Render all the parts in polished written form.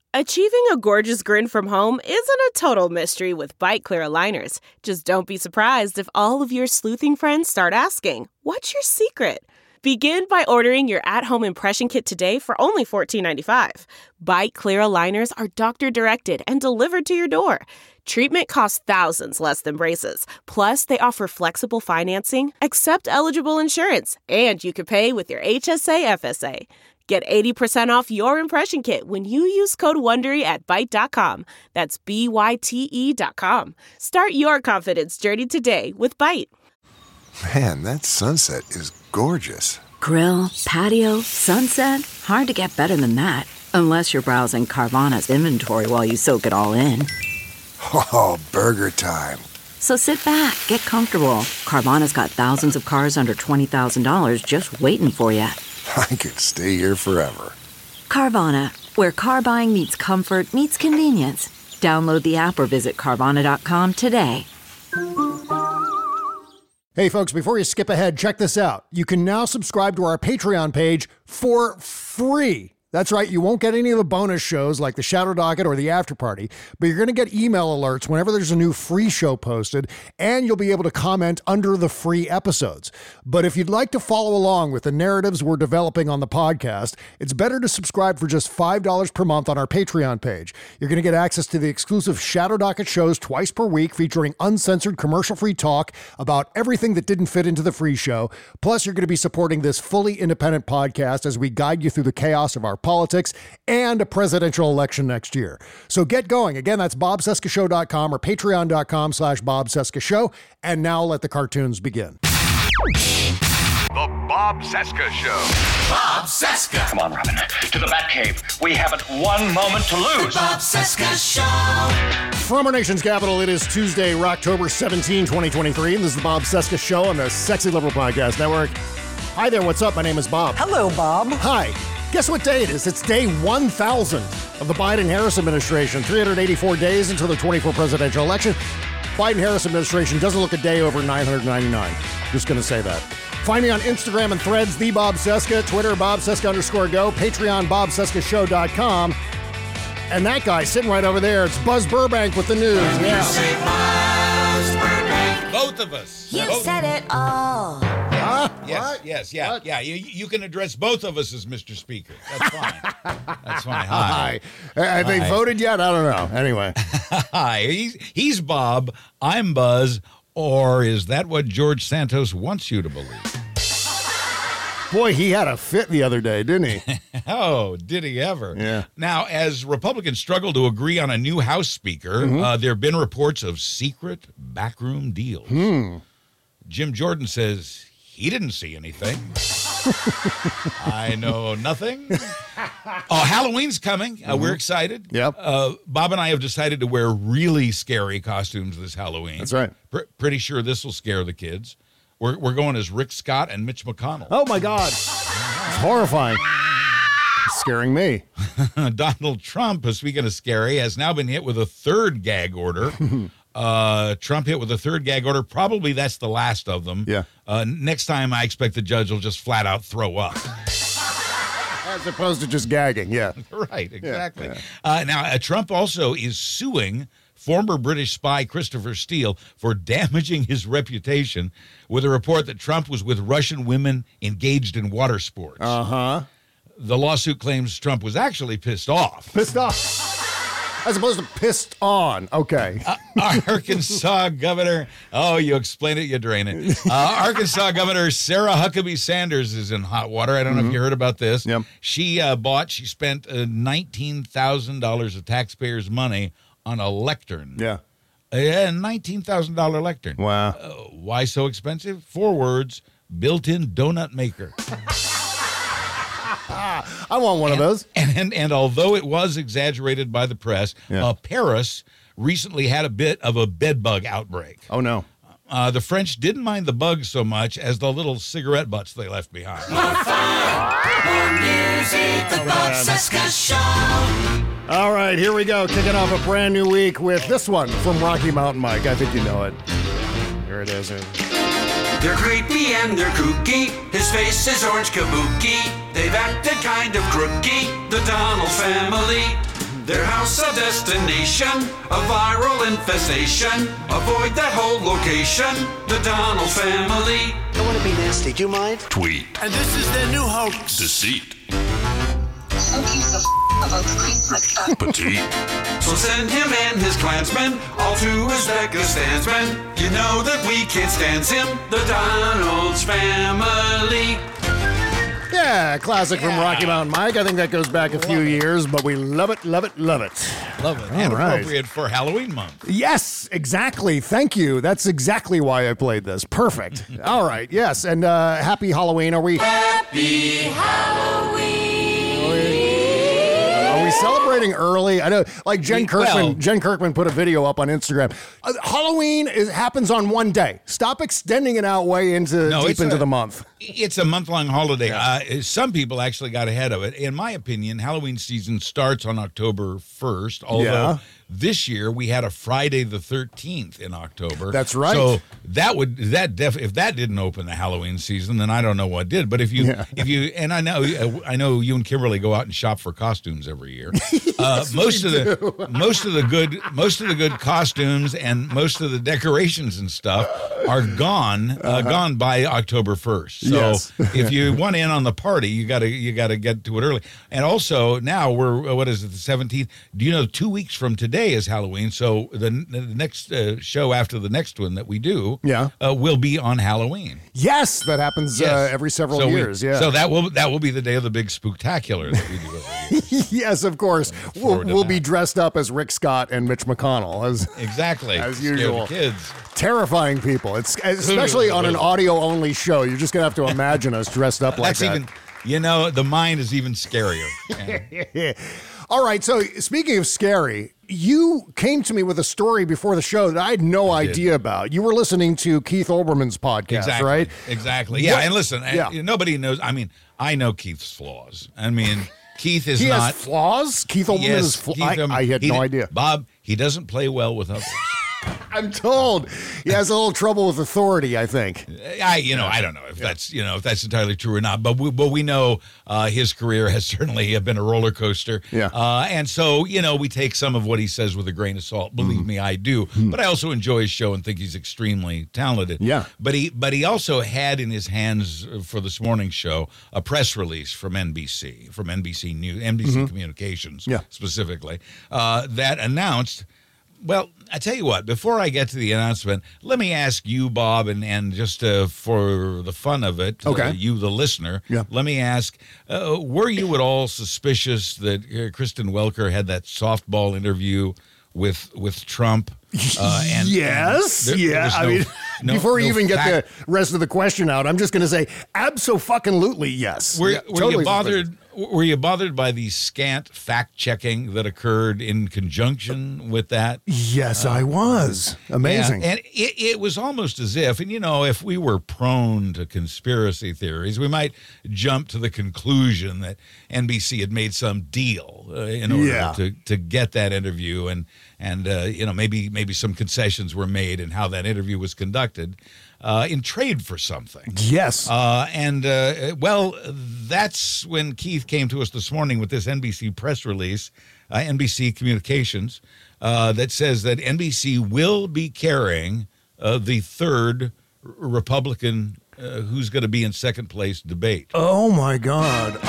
Achieving a gorgeous grin from home isn't a total mystery with Byte Clear aligners. Just don't be surprised if all of your sleuthing friends start asking, "What's your secret?" Begin by ordering your at-home impression kit today for only $14.95. Byte Clear aligners are doctor-directed and delivered to your door. Treatment costs thousands less than braces. Plus, they offer flexible financing, accept eligible insurance, and you can pay with your HSA FSA. Get 80% off your impression kit when you use code WONDERY at Byte.com. That's BYTE.com. Start your confidence journey today with Byte. Man, that sunset is gorgeous. Grill, patio, sunset. Hard to get better than that. Unless you're browsing Carvana's inventory while you soak it all in. Oh, burger time. So sit back, get comfortable. Carvana's got thousands of cars under $20,000 just waiting for you. I could stay here forever. Carvana, where car buying meets comfort, meets convenience. Download the app or visit Carvana.com today. Hey folks, before you skip ahead, check this out. You can now subscribe to our Patreon page for free. That's right, you won't get any of the bonus shows like the Shadow Docket or the After Party, but you're going to get email alerts whenever there's a new free show posted, and you'll be able to comment under the free episodes. But if you'd like to follow along with the narratives we're developing on the podcast, it's better to subscribe for just $5 per month on our Patreon page. You're going to get access to the exclusive Shadow Docket shows twice per week, featuring uncensored commercial-free talk about everything that didn't fit into the free show. Plus, you're going to be supporting this fully independent podcast as we guide you through the chaos of our politics and a presidential election next year. So get going. Again, that's bobcescashow.com or patreon.com/bobcescashow. And now let the cartoons begin. The Bob Cesca Show. Bob Cesca. Come on, Robin. To the Batcave. We haven't one moment to lose. The Bob Cesca Show. From our nation's capital, it is Tuesday, October 17, 2023, and this is the Bob Cesca Show on the Sexy Liberal Podcast Network. Hi there, what's up? My name is Bob. Hello, Bob. Hi. Guess what day it is? It's day 1,000 of the Biden-Harris administration. 384 days until the 24 presidential election. Biden-Harris administration doesn't look a day over 999. Just going to say that. Find me on Instagram and Threads, the Bob Cesca, Twitter, BobCesca_go, Patreon, BobCescaShow.com. And that guy sitting right over there, it's Buzz Burbank with the news. You say Buzz Burbank. Both of us. You said it all. Huh? Yes, What? yes, yeah, What? yeah. You can address both of us as Mr. Speaker. That's fine. That's fine. Hi. Have they voted yet? I don't know. Anyway. Hi. He's Bob. I'm Buzz. Or is that what George Santos wants you to believe? Boy, he had a fit the other day, didn't he? Oh, did he ever? Yeah. Now, as Republicans struggle to agree on a new House Speaker, there have been reports of secret backroom deals. Jim Jordan says he didn't see anything. I know nothing. Oh, Halloween's coming. We're excited. Yep. Bob and I have decided to wear really scary costumes this Halloween. That's right. Pretty sure this will scare the kids. We're going as Rick Scott and Mitch McConnell. Oh, my God. It's horrifying. It's scaring me. Donald Trump, speaking of scary, has now been hit with a third gag order. Trump hit with a third gag order. Probably that's the last of them. Yeah. Next time, I expect the judge will just flat out throw up. As opposed to just gagging, yeah. Right, exactly. Yeah. Now, Trump also is suing former British spy Christopher Steele for damaging his reputation with a report that Trump was with Russian women engaged in water sports. Uh-huh. The lawsuit claims Trump was actually pissed off. Pissed off. As opposed to pissed on. Okay. Arkansas Governor, you explain it, you drain it. Arkansas Governor Sarah Huckabee Sanders is in hot water. I don't know if you heard about this. Yep. She spent $19,000 of taxpayers' money on a lectern. Yeah. $19,000 lectern. Wow. Why so expensive? 4 words, built-in donut maker. I want one of those. And although it was exaggerated by the press, Paris recently had a bit of a bedbug outbreak. Oh, no. The French didn't mind the bugs so much as the little cigarette butts they left behind. More fun, more music, the Bob Cesca Show. All right, here we go. Kicking off a brand new week with this one from Rocky Mountain Mike. I think you know it. Here it is. They're creepy and they're kooky. His face is orange kabuki. They've acted kind of crooky, the Donald family. Their house a destination, a viral infestation. Avoid that whole location, the Donald family. I want to be nasty, do you mind? Tweet. And this is their new hoax. Deceit. Who gives a about Christmas stuff? Petite. So send him and his clansmen all to Uzbekistan. You know that we can't stand him, the Donald's family. Yeah, classic from Rocky Mountain Mike. I think that goes back a few years, but we love it, love it, love it. Love it. And appropriate for Halloween month. Yes, exactly. Thank you. That's exactly why I played this. Perfect. All right, yes, and happy Halloween. Are we... Happy Halloween. Are we celebrating early? I know, like Jen Kirkman put a video up on Instagram. Halloween happens on one day. Stop extending it out way into the month. It's a month-long holiday. Some people actually got ahead of it. In my opinion, Halloween season starts on October 1st, although this year we had a Friday the 13th in October. That's right. So if that didn't open the Halloween season, then I don't know what did. But if you and I know you and Kimberly go out and shop for costumes every year. Yes, most of the good costumes and most of the decorations and stuff are gone by October 1st. So if you want in on the party, you got to get to it early. And also now we're the 17th. Do you know 2 weeks from today is Halloween? So the next show after the next one that we do will be on Halloween. Yes, that happens every several years. So that will be the day of the big spooktacular that we do every year. Yes, of course. We'll be dressed up as Rick Scott and Mitch McConnell as usual. Kids. Terrifying people. It's especially on an audio-only show. You're just gonna have to imagine us dressed up like that. The mind is even scarier. All right. So speaking of scary, you came to me with a story before the show that I had no idea about. You were listening to Keith Olbermann's podcast, right? Exactly. Yeah. And listen, nobody knows. I mean, I know Keith's flaws. I mean, Keith is has flaws? Keith Olbermann is flaws? I had no idea. Bob, he doesn't play well with others. I'm told he has a little trouble with authority, I think. I don't know if that's entirely true or not, but we know his career has certainly been a roller coaster. Yeah. And so, we take some of what he says with a grain of salt. Believe me, I do. But I also enjoy his show and think he's extremely talented. Yeah. But he also had in his hands for this morning's show a press release from NBC News, NBC Communications specifically, that announced. Well, I tell you what, before I get to the announcement, let me ask you, Bob, and just for the fun of it, you, the listener, let me ask, were you at all suspicious that Kristen Welker had that softball interview with Trump? Yes. Before you even get the rest of the question out, I'm just going to say, abso-fucking-lutely yes. Were totally you bothered? Were you bothered by the scant fact-checking that occurred in conjunction with that? Yes, I was. Amazing. Yeah, and it was almost as if, and if we were prone to conspiracy theories, we might jump to the conclusion that NBC had made some deal in order to get that interview, and maybe some concessions were made in how that interview was conducted. In trade for something. Yes. That's when Keith came to us this morning with this NBC press release, NBC Communications, that says that NBC will be carrying the third Republican who's going to be in second place debate. Oh, my God.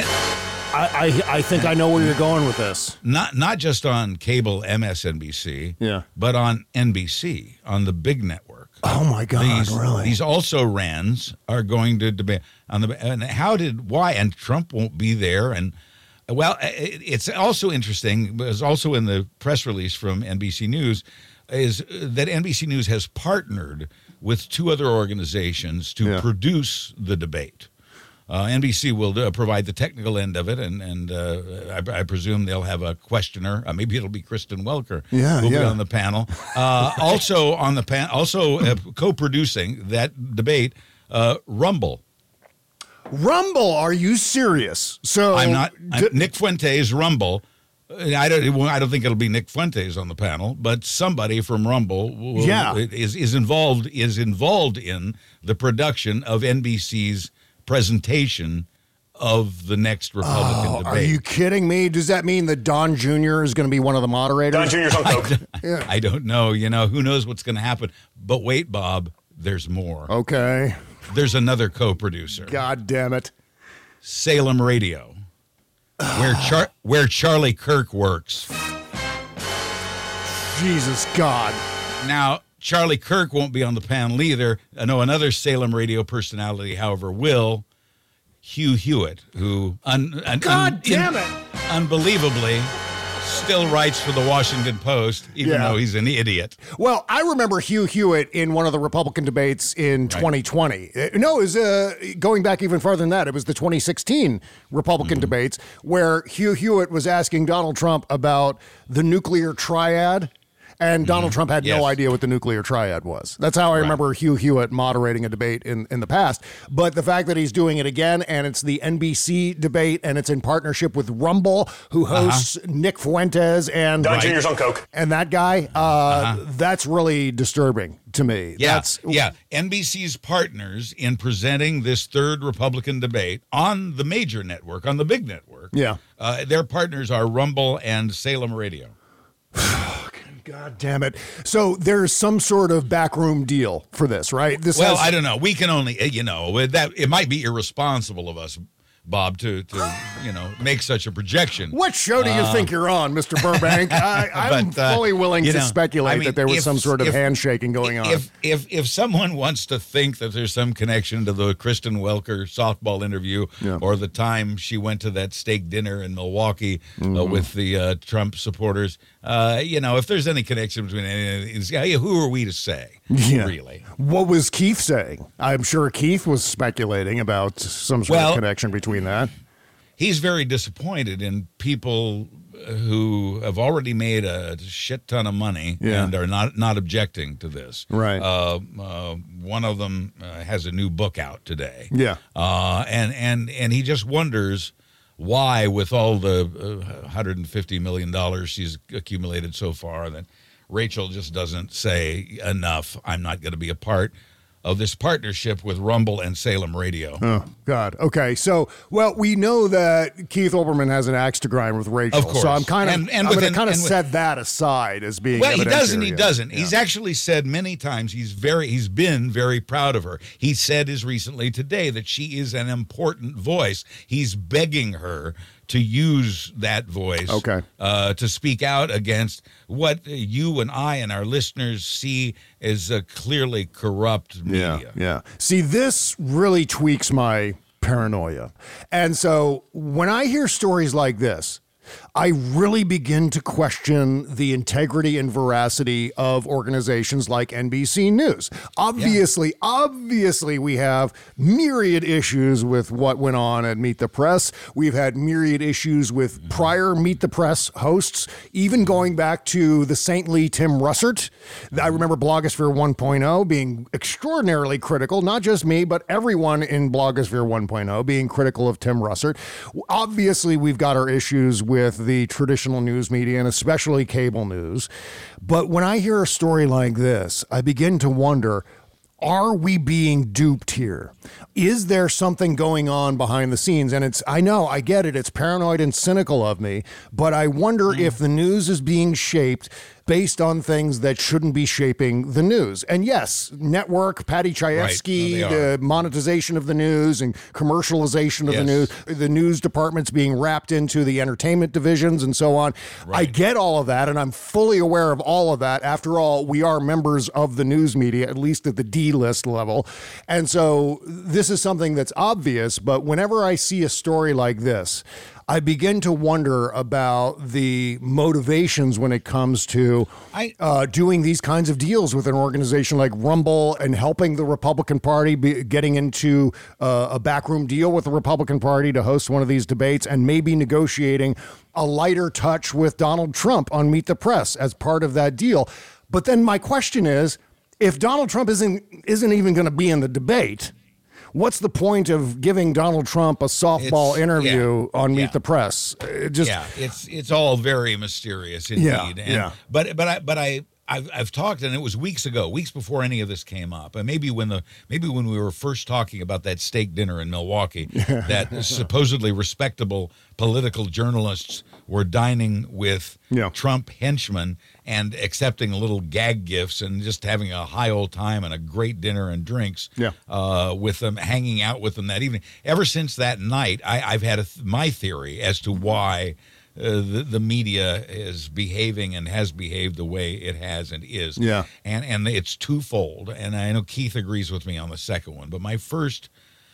I think I know where you're going with this. Not just on cable MSNBC, but on NBC, on the big network. Oh my God! Really? These also-rans are going to debate on why? And Trump won't be there. And it's also interesting. It was also in the press release from NBC News, is that NBC News has partnered with two other organizations to produce the debate. NBC will provide the technical end of it, and I presume they'll have a questioner. Maybe it'll be Kristen Welker who'll be on the panel. Also on the co-producing that debate, Rumble. Rumble? Are you serious? So I'm not. Nick Fuentes, Rumble. I don't think it'll be Nick Fuentes on the panel, but somebody from Rumble is involved in the production of NBC's presentation of the next Republican debate. Are you kidding me? Does that mean that Don Jr. is going to be one of the moderators? Don Jr.'s on coke. I don't know. Who knows what's going to happen? But wait, Bob, there's more. Okay. There's another co-producer. God damn it. Salem Radio, where Charlie Kirk works. Jesus God. Now, Charlie Kirk won't be on the panel either. I know another Salem Radio personality, however, will. Hugh Hewitt, who God damn it, unbelievably still writes for the Washington Post, even though he's an idiot. Well, I remember Hugh Hewitt in one of the Republican debates in 2020. No, it was going back even farther than that. It was the 2016 Republican debates where Hugh Hewitt was asking Donald Trump about the nuclear triad. And Donald Trump had no idea what the nuclear triad was. That's how I remember Hugh Hewitt moderating a debate in the past. But the fact that he's doing it again, and it's the NBC debate, and it's in partnership with Rumble, who hosts Nick Fuentes and Don Jr.'s on coke. And that guy, that's really disturbing to me. Yeah, NBC's partners in presenting this third Republican debate on the major network, on the big network. Yeah. Their partners are Rumble and Salem Radio. God damn it. So there's some sort of backroom deal for this, right? I don't know. We can only, that it might be irresponsible of us, Bob, to make such a projection. What show do you think you're on, Mr. Burbank? I'm fully willing to speculate that there was some sort of handshaking going on. If someone wants to think that there's some connection to the Kristen Welker softball interview or the time she went to that steak dinner in Milwaukee with the Trump supporters, if there's any connection between any of these, who are we to say, really? What was Keith saying? I'm sure Keith was speculating about some sort of connection between that. He's very disappointed in people who have already made a shit ton of money and are not objecting to this. Right. One of them has a new book out today. Yeah. And he just wonders why, with all the $150 million she's accumulated so far, that Rachel just doesn't say enough. I'm not going to be a part of this partnership with Rumble and Salem Radio. Oh, God. Okay. So, we know that Keith Olbermann has an axe to grind with Rachel. Of course. So I'm going to set that aside as being he doesn't. Yeah. He's actually said many times he's been very proud of her. He said as recently today that she is an important voice. He's begging her to use that voice to speak out against what you and I and our listeners see as a clearly corrupt media. Yeah. See, this really tweaks my paranoia. And so when I hear stories like this, I really begin to question the integrity and veracity of organizations like NBC News. Obviously, we have myriad issues with what went on at Meet the Press. We've had myriad issues with prior Meet the Press hosts, even going back to the saintly Tim Russert. I remember Blogosphere 1.0 being extraordinarily critical, not just me, but everyone in Blogosphere 1.0 being critical of Tim Russert. Obviously, we've got our issues with the traditional news media and especially cable news. But when I hear a story like this, I begin to wonder, are we being duped here? Is there something going on behind the scenes? And I get it. It's paranoid and cynical of me, but I wonder if the news is being shaped based on things that shouldn't be shaping the news. And yes, network, Patty Chayefsky, the monetization of the news and commercialization of the news, the news departments being wrapped into the entertainment divisions and so on. I get all of that, and I'm fully aware of all of that. After all, we are members of the news media, at least at the D-list level. And so this is something that's obvious, but whenever I see a story like this, I begin to wonder about the motivations when it comes to doing these kinds of deals with an organization like Rumble and helping the Republican Party getting into a backroom deal with the Republican Party to host one of these debates and maybe negotiating a lighter touch with Donald Trump on Meet the Press as part of that deal. But then my question is, if Donald Trump isn't even going to be in the debate, what's the point of giving Donald Trump a softball interview on Meet the Press? It's all very mysterious indeed. But I I've talked, and it was weeks before any of this came up, and maybe when we were first talking about that steak dinner in Milwaukee, that supposedly respectable political journalists were dining with Trump henchmen and accepting little gag gifts and just having a high old time and a great dinner and drinks with them, hanging out with them that evening. Ever since that night, I've had my theory as to why the media is behaving and has behaved the way it has and is. Yeah. And it's twofold. And I know Keith agrees with me on the second one. But my first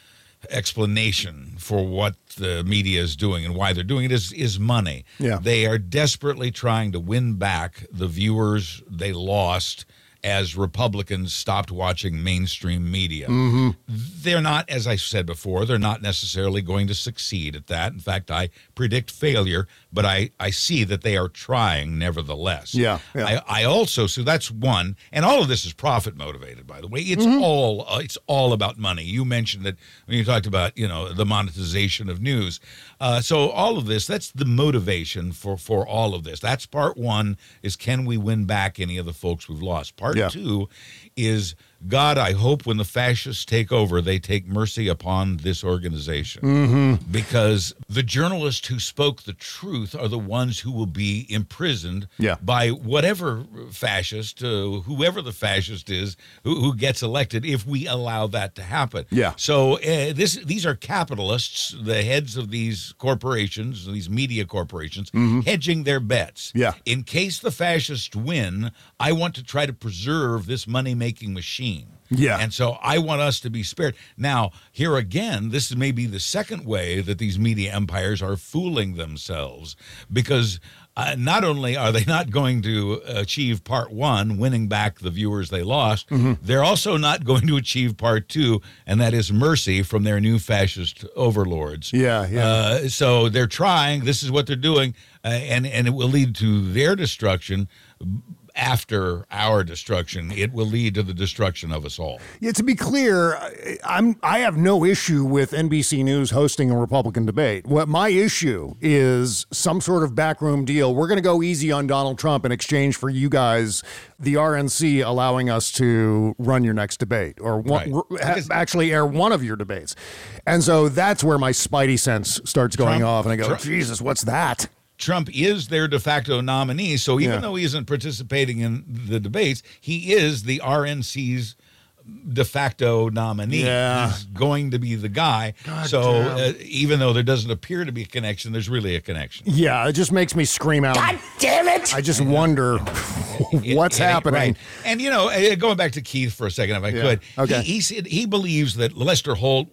explanation for what the media is doing and why they're doing it is money. Yeah. They are desperately trying to win back the viewers they lost as Republicans stopped watching mainstream media. Mm-hmm. They're not, as I said before, they're not necessarily going to succeed at that. In fact, I predict failure, but I see that they are trying nevertheless. Yeah. I also, so that's one, and all of this is profit motivated, by the way. It's all about money. You mentioned that when you talked about, the monetization of news. So all of this, that's the motivation for all of this. That's part one, is can we win back any of the folks we've lost? Part two is, God, I hope when the fascists take over, they take mercy upon this organization. Mm-hmm. Because the journalists who spoke the truth are the ones who will be imprisoned by whatever fascist, whoever the fascist is, who gets elected, if we allow that to happen. Yeah. So these are capitalists, the heads of these corporations, these media corporations, hedging their bets. Yeah. In case the fascists win, I want to try to preserve this money-making machine. Yeah. And so I want us to be spared. Now, here again, this may be the second way that these media empires are fooling themselves, because not only are they not going to achieve part one, winning back the viewers they lost, they're also not going to achieve part two, and that is mercy from their new fascist overlords. Yeah. So they're trying. This is what they're doing, and it will lead to their destruction. After our destruction, it will lead to the destruction of us all. Yeah, to be clear, I have no issue with NBC News hosting a Republican debate. What my issue is some sort of backroom deal. We're going to go easy on Donald Trump in exchange for you guys, the RNC, allowing us to run your next debate or actually air one of your debates. And so that's where my spidey sense starts going off, and I go, Jesus, what's that? Trump is their de facto nominee, so even though he isn't participating in the debates, he is the RNC's de facto nominee. Yeah. He's going to be the guy. God so even though there doesn't appear to be a connection, there's really a connection. Yeah, it just makes me scream out. God damn it! I just wonder what's happening. Right. And, going back to Keith for a second, if I could. Okay. He believes that Lester Holt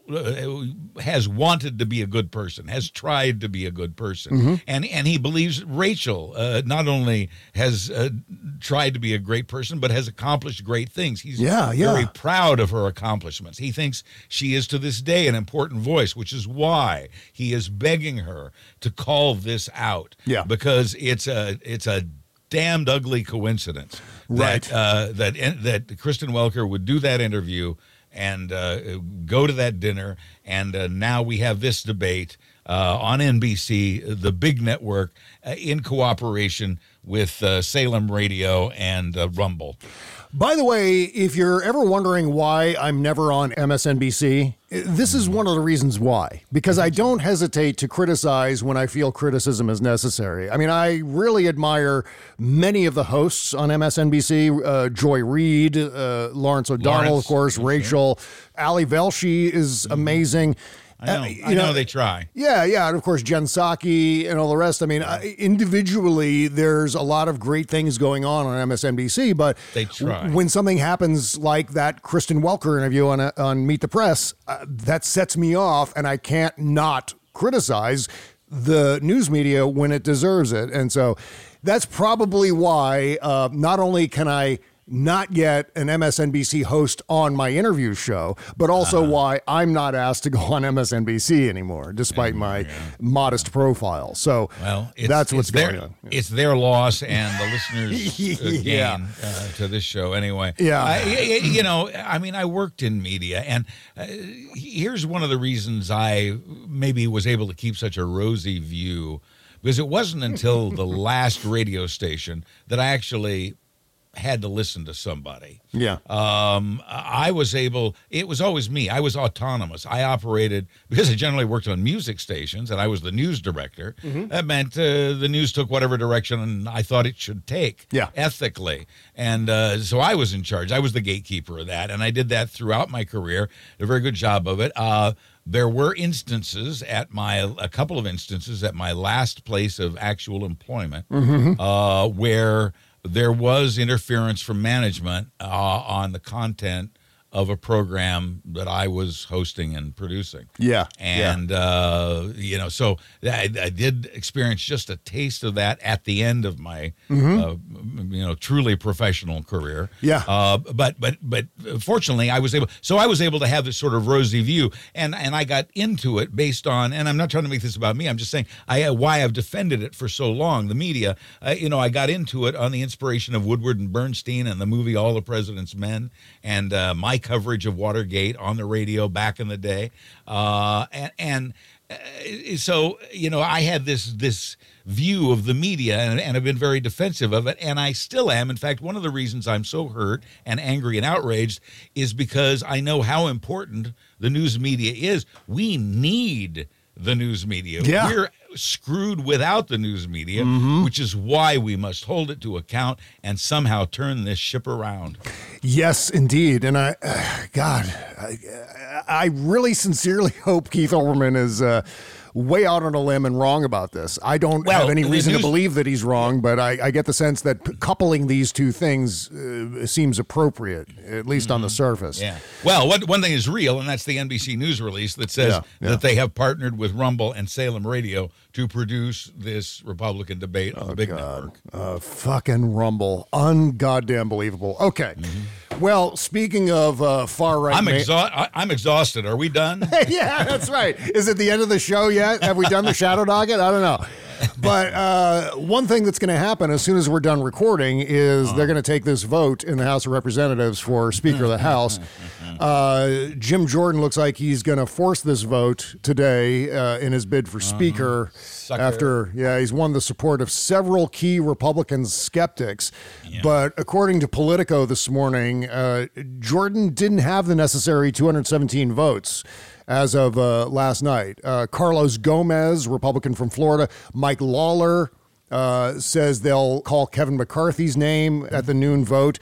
has wanted to be a good person, has tried to be a good person. And he believes Rachel not only has tried to be a great person, but has accomplished great things. He's very proud of her accomplishments. He thinks she is to this day an important voice, which is why he is begging her to call this out. Yeah. Because it's a damned ugly coincidence that Kristen Welker would do that interview and go to that dinner, and now we have this debate on NBC, the big network, in cooperation with Salem Radio and Rumble. By the way, if you're ever wondering why I'm never on MSNBC, this is one of the reasons why. Because I don't hesitate to criticize when I feel criticism is necessary. I mean, I really admire many of the hosts on MSNBC, Joy Reid, Lawrence O'Donnell, of course, Rachel. Ali Velshi is amazing. I know they try. Yeah, and of course Jen Psaki and all the rest. I mean, individually, there's a lot of great things going on MSNBC, but they try. When something happens like that Kristen Welker interview on Meet the Press, that sets me off, and I can't not criticize the news media when it deserves it. And so that's probably why not only can I not get an MSNBC host on my interview show, but also why I'm not asked to go on MSNBC anymore, despite my modest profile. So that's what's going on. It's their loss and the listeners' gain to this show anyway. Yeah. I worked in media, and here's one of the reasons I maybe was able to keep such a rosy view, because it wasn't until the last radio station that I actually had to listen to somebody. Yeah. I was able, it was always me. I was autonomous. I operated, because I generally worked on music stations and I was the news director. That meant the news took whatever direction I thought it should take ethically. And so I was in charge. I was the gatekeeper of that. And I did that throughout my career. Did a very good job of it. There were instances a couple of instances at my last place of actual employment where there was interference from management on the content of a program that I was hosting and producing. Yeah. And, so I did experience just a taste of that at the end of my, truly professional career. Yeah. But fortunately I was able to have this sort of rosy view, and I got into it based on, and I'm not trying to make this about me, I'm just saying why I've defended it for so long, the media. I got into it on the inspiration of Woodward and Bernstein and the movie All the President's Men, and my coverage of Watergate on the radio back in the day. So, I had this view of the media and have been very defensive of it, and I still am. In fact, one of the reasons I'm so hurt and angry and outraged is because I know how important the news media is. We need the news media. Yeah. We're screwed without the news media, which is why we must hold it to account and somehow turn this ship around. Yes, indeed. And I really sincerely hope Keith Olbermann is way out on a limb and wrong about this. I don't have any reason to believe that he's wrong, but I get the sense that coupling these two things seems appropriate, at least on the surface. Yeah. Well, one thing is real, and that's the NBC News release that says that they have partnered with Rumble and Salem Radio to produce this Republican debate on the big network. Fucking Rumble. Ungoddamn believable. Okay. Well, speaking of far right, I'm exhausted. Are we done? Yeah, that's right. Is it the end of the show yet? Have we done the shadow docket? I don't know. But one thing that's going to happen as soon as we're done recording is they're going to take this vote in the House of Representatives for Speaker of the House. Jim Jordan looks like he's going to force this vote today in his bid for Speaker. After he's won the support of several key Republican skeptics. But according to Politico this morning, Jordan didn't have the necessary 217 votes as of last night. Carlos Gomez, Republican from Florida, Mike Lawler says they'll call Kevin McCarthy's name at the noon vote.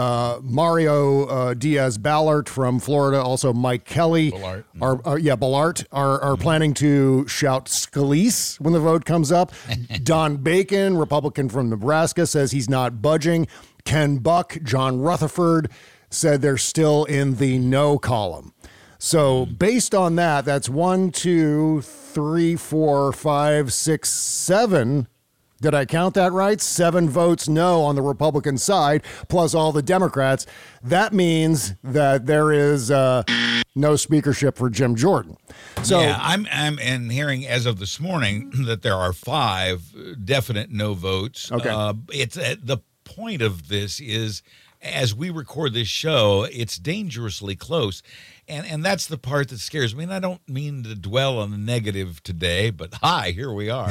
Mario Diaz-Balart from Florida, also Mike Kelly, Balart are planning to shout Scalise when the vote comes up. Don Bacon, Republican from Nebraska, says he's not budging. Ken Buck, John Rutherford said they're still in the no column. So based on that, that's 1, 2, 3, 4, 5, 6, 7. Did I count that right? 7 votes no on the Republican side, plus all the Democrats. That means that there is no speakership for Jim Jordan. So I'm hearing as of this morning that there are 5 definite no votes. Okay. It's the point of this is, as we record this show, it's dangerously close. And that's the part that scares me. And I don't mean to dwell on the negative today, but here we are.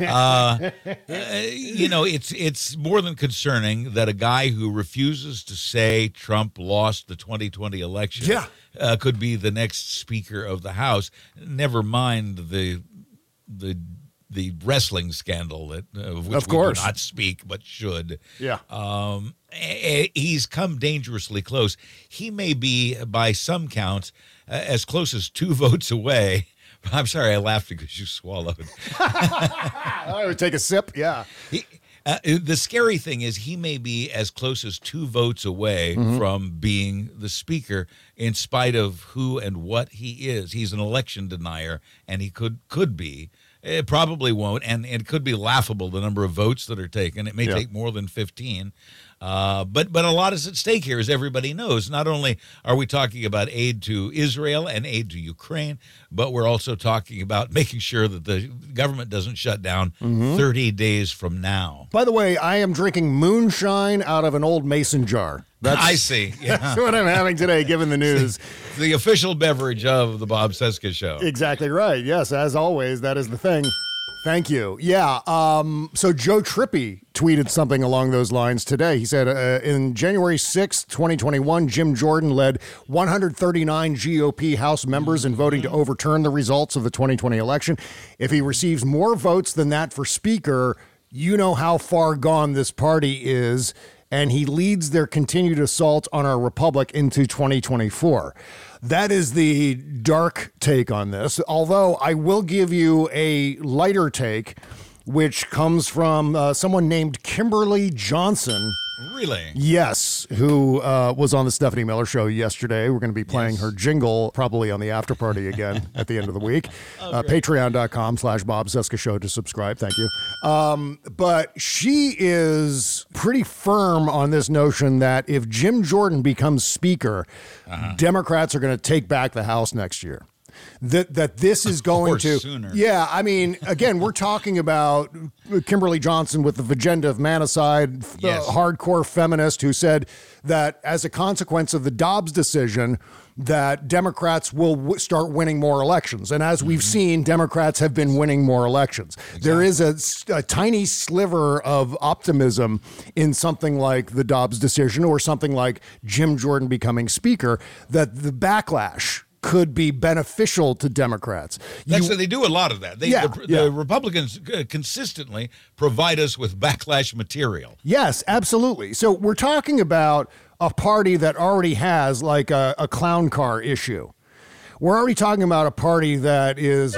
It's more than concerning that a guy who refuses to say Trump lost the 2020 election could be the next Speaker of the House. Never mind the wrestling scandal that of which we do not speak but should. Yeah. He's come dangerously close. He may be, by some counts, as close as 2 votes away. I'm sorry, I laughed because you swallowed. I would take a sip. Yeah. The scary thing is he may be as close as 2 votes away from being the Speaker, in spite of who and what he is. He's an election denier, and he could be. It probably won't, and it could be laughable, the number of votes that are taken. It may take more than 15. But a lot is at stake here, as everybody knows. Not only are we talking about aid to Israel and aid to Ukraine, but we're also talking about making sure that the government doesn't shut down 30 days from now. By the way, I am drinking moonshine out of an old mason jar. I see. Yeah. That's what I'm having today, given the news. The official beverage of the Bob Cesca Show. Exactly right. Yes, as always, that is the thing. Thank you. Yeah. So Joe Trippi tweeted something along those lines today. He said, in January 6th, 2021, Jim Jordan led 139 GOP House members in voting to overturn the results of the 2020 election. If he receives more votes than that for Speaker, you know how far gone this party is, and he leads their continued assault on our republic into 2024. That is the dark take on this, although I will give you a lighter take, which comes from someone named Kimberly Johnson. Really? Yes, who was on the Stephanie Miller Show yesterday. We're going to be playing her jingle probably on the after party again at the end of the week. Patreon.com/Bob Cesca Show to subscribe. Thank you. But she is pretty firm on this notion that if Jim Jordan becomes Speaker, Democrats are going to take back the House next year. That this is going to sooner. Yeah, I mean, again, we're talking about Kimberly Johnson with the Vagenda of Manicide, hardcore feminist who said that as a consequence of the Dobbs decision, that Democrats will start winning more elections. And as we've seen, Democrats have been winning more elections. Exactly. There is a tiny sliver of optimism in something like the Dobbs decision or something like Jim Jordan becoming Speaker, that the backlash could be beneficial to Democrats. They do a lot of that. The Republicans consistently provide us with backlash material. Yes, absolutely. So we're talking about a party that already has like a clown car issue. We're already talking about a party that is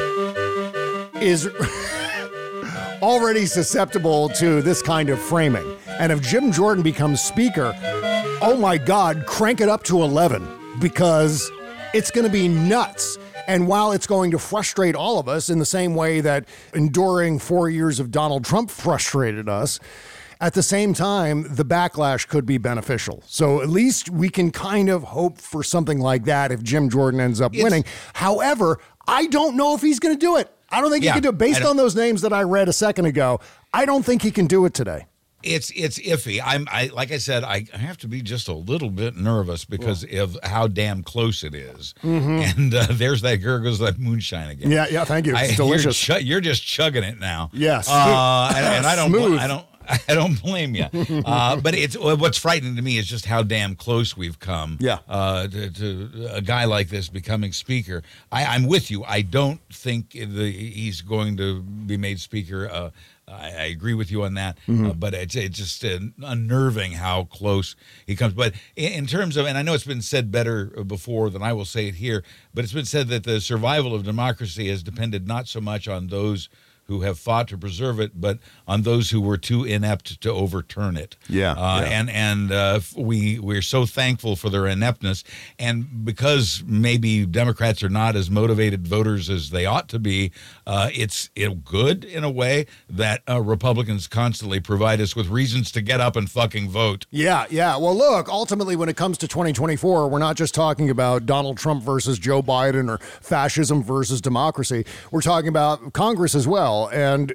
already susceptible to this kind of framing. And if Jim Jordan becomes Speaker, oh my God, crank it up to 11 because it's going to be nuts. And while it's going to frustrate all of us in the same way that enduring 4 years of Donald Trump frustrated us, at the same time, the backlash could be beneficial. So at least we can kind of hope for something like that if Jim Jordan ends up winning. However, I don't know if he's going to do it. I don't think he can do it. Based on those names that I read a second ago, I don't think he can do it today. It's iffy. Like I said, I have to be just a little bit nervous because of how damn close it is. And there's that goes that moonshine again. Yeah. Thank you. It's delicious. You're just chugging it now. Yes. And I don't blame you. But it's what's frightening to me is just how damn close we've come. Yeah. To a guy like this becoming Speaker. I'm with you. I don't think he's going to be made Speaker. I agree with you on that, but it's just unnerving how close he comes. But in terms of, and I know it's been said better before than I will say it here, but it's been said that the survival of democracy has depended not so much on those who have fought to preserve it, but on those who were too inept to overturn it. And we're so thankful for their ineptness, and because maybe Democrats are not as motivated voters as they ought to be, it's good in a way that Republicans constantly provide us with reasons to get up and fucking vote. Yeah. Well, look, ultimately, when it comes to 2024, we're not just talking about Donald Trump versus Joe Biden or fascism versus democracy. We're talking about Congress as well. And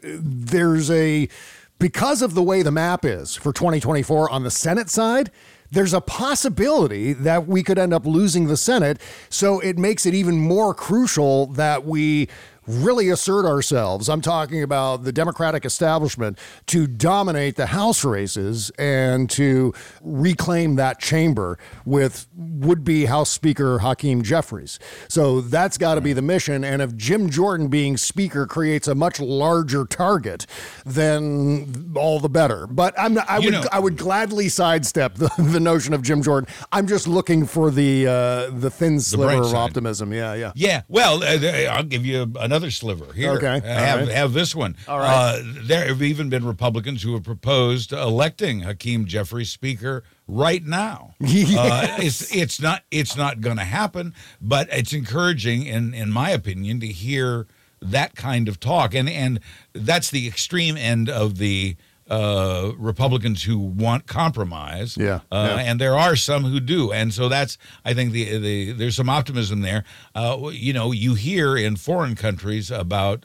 because of the way the map is for 2024 on the Senate side, there's a possibility that we could end up losing the Senate. So it makes it even more crucial that we really assert ourselves. I'm talking about the Democratic establishment to dominate the House races and to reclaim that chamber with would-be House Speaker Hakeem Jeffries. So that's got to be the mission. And if Jim Jordan being Speaker creates a much larger target, then all the better. But I would gladly sidestep the notion of Jim Jordan. I'm just looking for the thin sliver of optimism. Yeah. Yeah. Well, I'll give you another sliver here. Okay. Have this one. All right. There have even been Republicans who have proposed electing Hakeem Jeffries Speaker right now. It's not going to happen, but it's encouraging, in my opinion, to hear that kind of talk, and that's the extreme end of the Republicans who want compromise. And there are some who do. And so that's, I think there's some optimism there. You hear in foreign countries about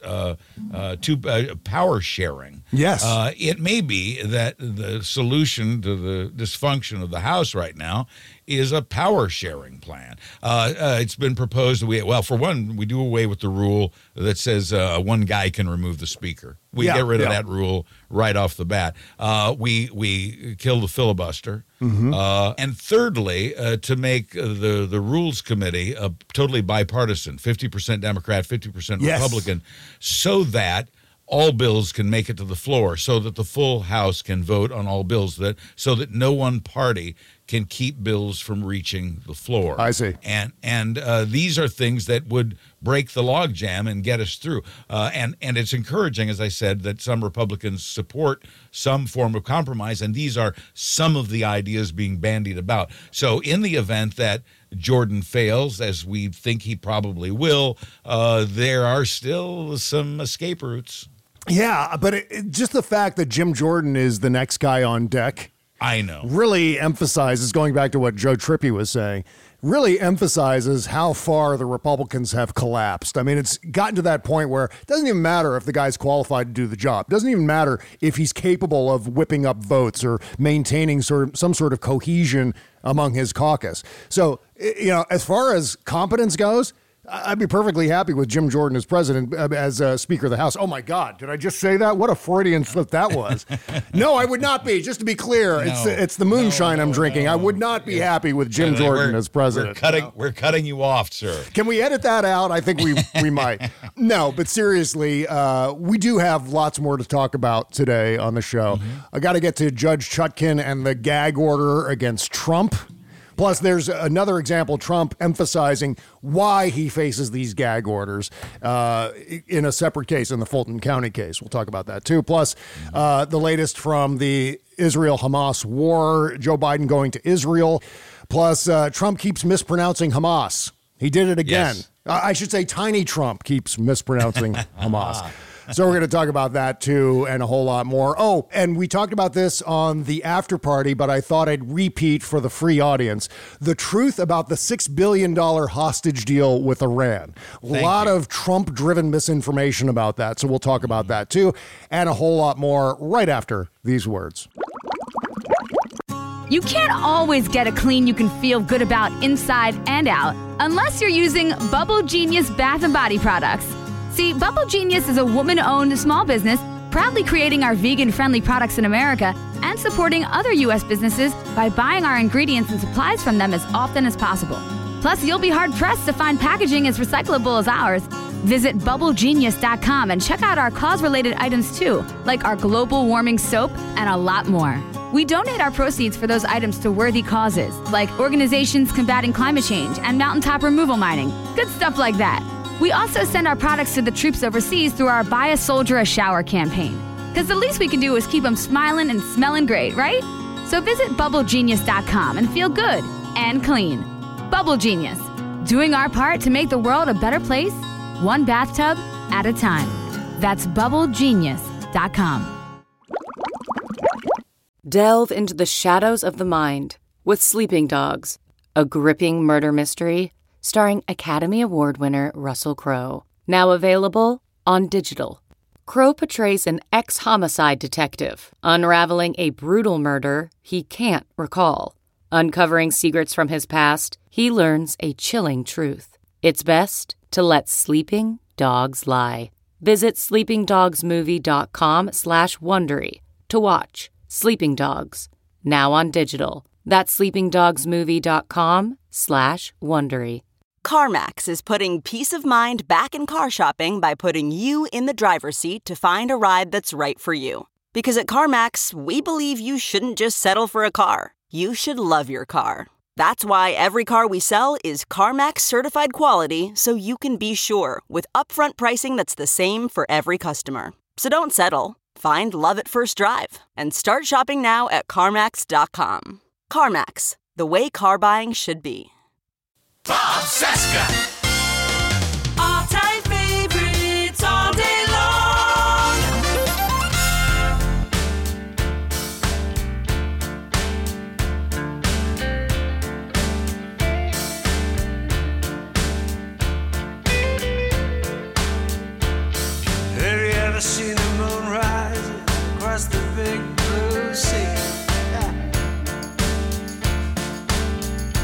power sharing. Yes. It may be that the solution to the dysfunction of the House right now is a power sharing plan. It's been proposed that for one, we do away with the rule that says one guy can remove the speaker. We get rid of that rule right off the bat. We kill the filibuster. And thirdly, to make the Rules Committee totally bipartisan, 50% Democrat, 50% Republican, so that all bills can make it to the floor, so that the full House can vote on all bills, so that no one party can keep bills from reaching the floor. I see. And these are things that would break the logjam and get us through. And it's encouraging, as I said, that some Republicans support some form of compromise, and these are some of the ideas being bandied about. So in the event that Jordan fails, as we think he probably will, there are still some escape routes. Yeah, but just the fact that Jim Jordan is the next guy on deck, I know, really emphasizes, going back to what Joe Trippi was saying, really emphasizes how far the Republicans have collapsed. I mean, it's gotten to that point where it doesn't even matter if the guy's qualified to do the job. It doesn't even matter if he's capable of whipping up votes or maintaining some sort of cohesion among his caucus. So, as far as competence goes, I'd be perfectly happy with Jim Jordan as president, as Speaker of the House. Oh, my God. Did I just say that? What a Freudian slip that was. No, I would not be. Just to be clear, it's the moonshine I'm drinking. I would not be happy with Jim Jordan as president. We're cutting you off, sir. Can we edit that out? I think we might. No, but seriously, we do have lots more to talk about today on the show. I got to get to Judge Chutkan and the gag order against Trump. Plus, there's another example, Trump emphasizing why he faces these gag orders in a separate case, in the Fulton County case. We'll talk about that, too. Plus, the latest from the Israel-Hamas war, Joe Biden going to Israel. Plus, Trump keeps mispronouncing Hamas. He did it again. Yes. I should say Tiny Trump keeps mispronouncing Hamas. So we're going to talk about that, too, and a whole lot more. Oh, and we talked about this on the after party, but I thought I'd repeat for the free audience the truth about the $6 billion hostage deal with Iran. A lot of Trump-driven misinformation about that, so we'll talk about that, too, and a whole lot more right after these words. You can't always get a clean you can feel good about inside and out unless you're using Bubble Genius Bath & Body products. See, Bubble Genius is a woman-owned small business proudly creating our vegan-friendly products in America and supporting other U.S. businesses by buying our ingredients and supplies from them as often as possible. Plus, you'll be hard-pressed to find packaging as recyclable as ours. Visit BubbleGenius.com and check out our cause-related items, too, like our global warming soap and a lot more. We donate our proceeds for those items to worthy causes, like organizations combating climate change and mountaintop removal mining. Good stuff like that. We also send our products to the troops overseas through our Buy a Soldier a Shower campaign. Because the least we can do is keep them smiling and smelling great, right? So visit BubbleGenius.com and feel good and clean. Bubble Genius, doing our part to make the world a better place, one bathtub at a time. That's BubbleGenius.com. Delve into the shadows of the mind with Sleeping Dogs, a gripping murder mystery starring Academy Award winner Russell Crowe. Now available on digital. Crowe portrays an ex-homicide detective unraveling a brutal murder he can't recall. Uncovering secrets from his past, he learns a chilling truth. It's best to let sleeping dogs lie. Visit sleepingdogsmovie.com/Wondery to watch Sleeping Dogs, now on digital. That's sleepingdogsmovie.com/Wondery. CarMax is putting peace of mind back in car shopping by putting you in the driver's seat to find a ride that's right for you. Because at CarMax, we believe you shouldn't just settle for a car. You should love your car. That's why every car we sell is CarMax certified quality, so you can be sure with upfront pricing that's the same for every customer. So don't settle. Find love at first drive and start shopping now at CarMax.com. CarMax, the way car buying should be. Bob Cesca. All-time favorites all day long. Have you ever seen the moon rise across the big blue sea?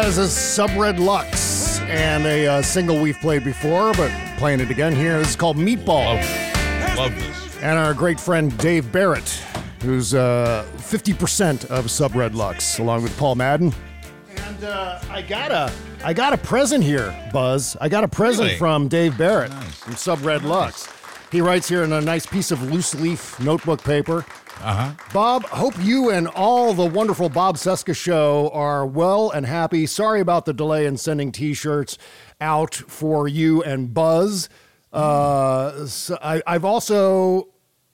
This is Subred Lux, and a single we've played before, but playing it again here. This is called Meatball. Love this. And our great friend Dave Barrett, who's 50% of Subred Lux, along with Paul Madden. And I got a present here, Buzz. I got a present from Dave Barrett from Subred Lux. He writes here in a nice piece of loose leaf notebook paper. Bob, hope you and all the wonderful Bob Cesca show are well and happy. Sorry about the delay in sending T-shirts out for you and Buzz. So I've also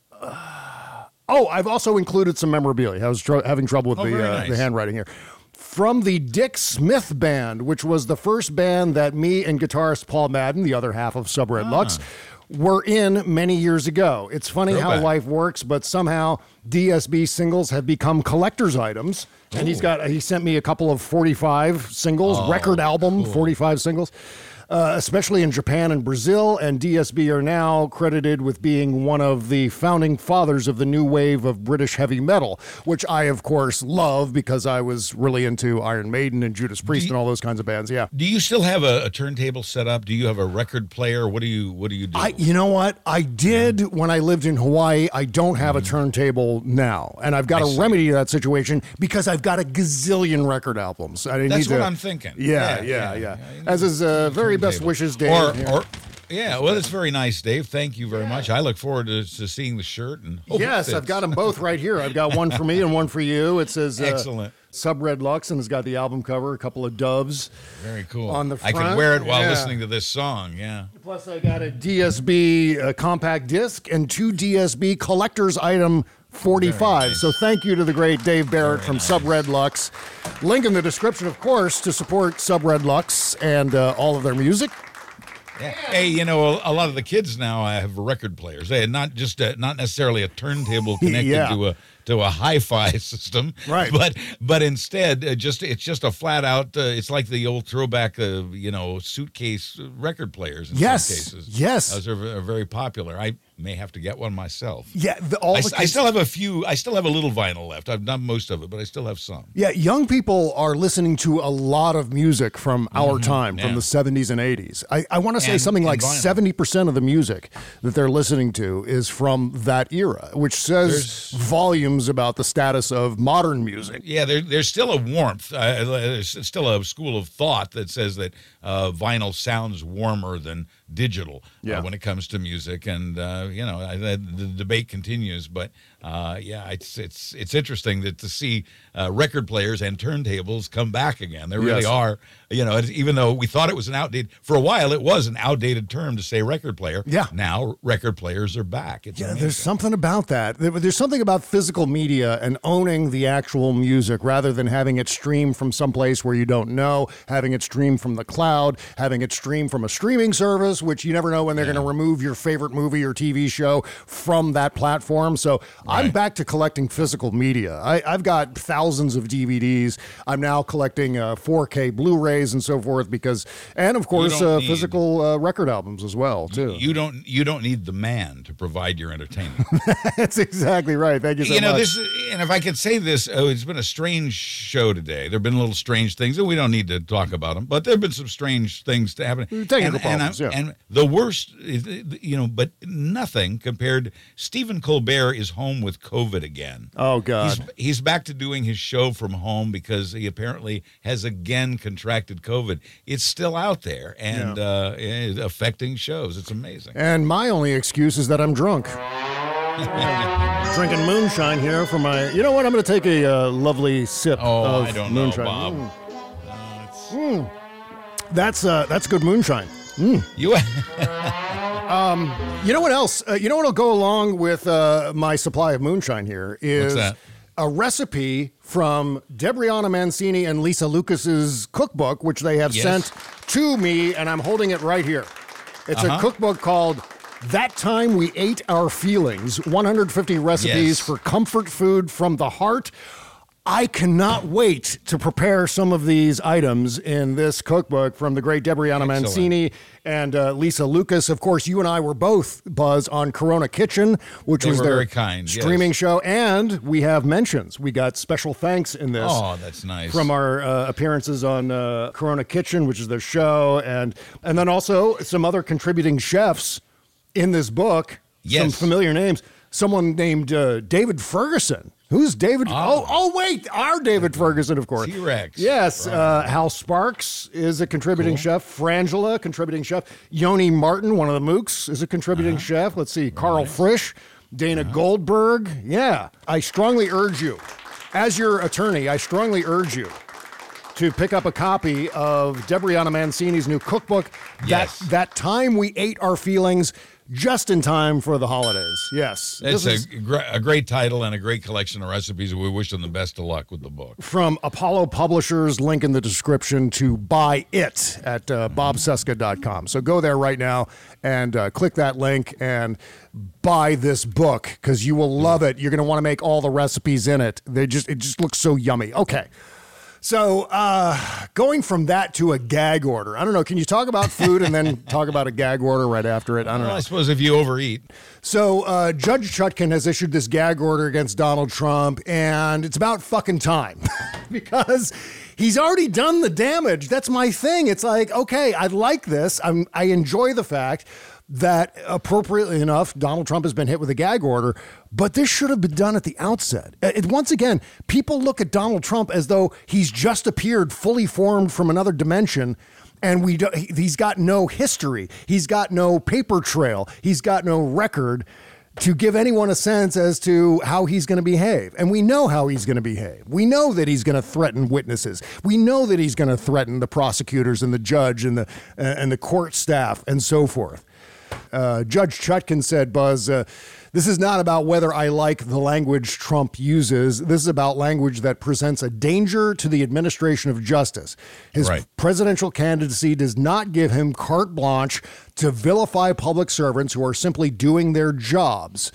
included some memorabilia. I was having trouble with the handwriting here. From the Dick Smith Band, which was the first band that me and guitarist Paul Madden, the other half of Subred Lux, were in many years ago. It's funny how life works, but somehow DSB singles have become collector's items. And he sent me a couple of 45 singles, record album, 45 singles. Especially in Japan and Brazil, and DSB are now credited with being one of the founding fathers of the new wave of British heavy metal, which I, of course, love because I was really into Iron Maiden and Judas Priest and all those kinds of bands. Yeah. Do you still have a turntable set up? Do you have a record player? What do you do? You know what? I did when I lived in Hawaii. I don't have a turntable now, and I've got to remedy that situation because I've got a gazillion record albums. That's what I'm thinking. Yeah. As is very best wishes, Dave. Well, that's very nice, Dave. Thank you very much. I look forward to seeing the shirt. And yes, I've got them both right here. I've got one for me and one for you. It says excellent. Subred Lux, and it's got the album cover, a couple of doves. Very cool. On the front. I can wear it while listening to this song. Yeah. Plus, I got a DSB compact disc and 2 DSB collector's item 45. So thank you to the great Dave Barrett from Subred Lux. Link in the description, of course, to support Subred Lux and all of their music. Yeah. Hey, a lot of the kids now have record players. They not necessarily a turntable connected to a hi-fi system, right? But instead, it's just a flat out. It's like the old throwback, suitcase record players. In some cases, yes, those are very popular. I may have to get one myself. Yeah, I still have a few. I still have a little vinyl left. I've done most of it, but I still have some. Yeah, young people are listening to a lot of music from our time, from the 70s and 80s. I want to say something like 70% of the music that they're listening to is from that era, which says volumes about the status of modern music. Yeah, there's still a warmth. There's still a school of thought that says that vinyl sounds warmer than digital when it comes to music, and the debate continues. But it's interesting to see record players and turntables come back again. They really are. Even though we thought it was for a while it was an outdated term to say record player. Yeah. Now record players are back. It's amazing. There's something about that. There's something about physical media and owning the actual music rather than having it streamed from someplace where you don't know, having it streamed from the cloud, having it streamed from a streaming service, which you never know when they're going to remove your favorite movie or TV show from that platform. So I'm back to collecting physical media. I've got thousands of DVDs. I'm now collecting 4K Blu-rays and so forth and of course physical record albums as well too. You don't need the man to provide your entertainment. That's exactly right. Thank you so much. And if I could say this, it's been a strange show today. There have been little strange things, and we don't need to talk about them, but there have been some strange things to happen. And the worst is, but nothing compared. Stephen Colbert is home with COVID again. Oh God. He's back to doing his show from home because he apparently has again contracted COVID. It's still out there and affecting shows. It's amazing. And my only excuse is that I'm drunk. Drinking moonshine here for my. You know what? I'm going to take a lovely sip of I don't moonshine. know, Bob. That's good moonshine. You. You know what else? You know what'll go along with my supply of moonshine here is What's that? A recipe from Debriana Mancini and Lisa Lucas's cookbook, which they have sent to me, and I'm holding it right here. It's a cookbook called That Time We Ate Our Feelings, 150 recipes for comfort food from the heart. I cannot wait to prepare some of these items in this cookbook from the great Debriana Mancini and Lisa Lucas. Of course, you and I were both, Buzz, on Corona Kitchen, which was their very kind, streaming show. And we have mentions. We got special thanks in this. Oh, that's nice. From our appearances on Corona Kitchen, which is their show. And then also some other contributing chefs in this book. Yes. Some familiar names. Someone named David Ferguson. Who's David? Oh, wait. Our David Ferguson, of course. T-Rex. Yes. Hal Sparks is a contributing chef. Frangela, contributing chef. Yoni Martin, one of the Mooks, is a contributing chef. Let's see. Carl Frisch. Dana Goldberg. Yeah. I strongly urge you, as your attorney, I strongly urge you to pick up a copy of Debriana Mancini's new cookbook. Yes. That Time We Ate Our Feelings, just in time for the holidays. Yes. It's a great title and a great collection of recipes. We wish them the best of luck with the book. From Apollo Publishers, link in the description to buy it at bobcesca.com. So go there right now and click that link and buy this book because you will love it. You're going to want to make all the recipes in it. It just looks so yummy. Okay. So going from that to a gag order. I don't know. Can you talk about food and then talk about a gag order right after it? I don't know. I suppose if you overeat. So Judge Chutkan has issued this gag order against Donald Trump, and it's about fucking time because he's already done the damage. That's my thing. It's like, okay, I like this. I enjoy the fact that, appropriately enough, Donald Trump has been hit with a gag order, but this should have been done at the outset. Once again, people look at Donald Trump as though he's just appeared fully formed from another dimension, and he's got no history. He's got no paper trail. He's got no record to give anyone a sense as to how he's going to behave. And we know how he's going to behave. We know that he's going to threaten witnesses. We know that he's going to threaten the prosecutors and the judge and the court staff and so forth. Judge Chutkan said, Buzz, this is not about whether I like the language Trump uses. This is about language that presents a danger to the administration of justice. His presidential candidacy does not give him carte blanche to vilify public servants who are simply doing their jobs.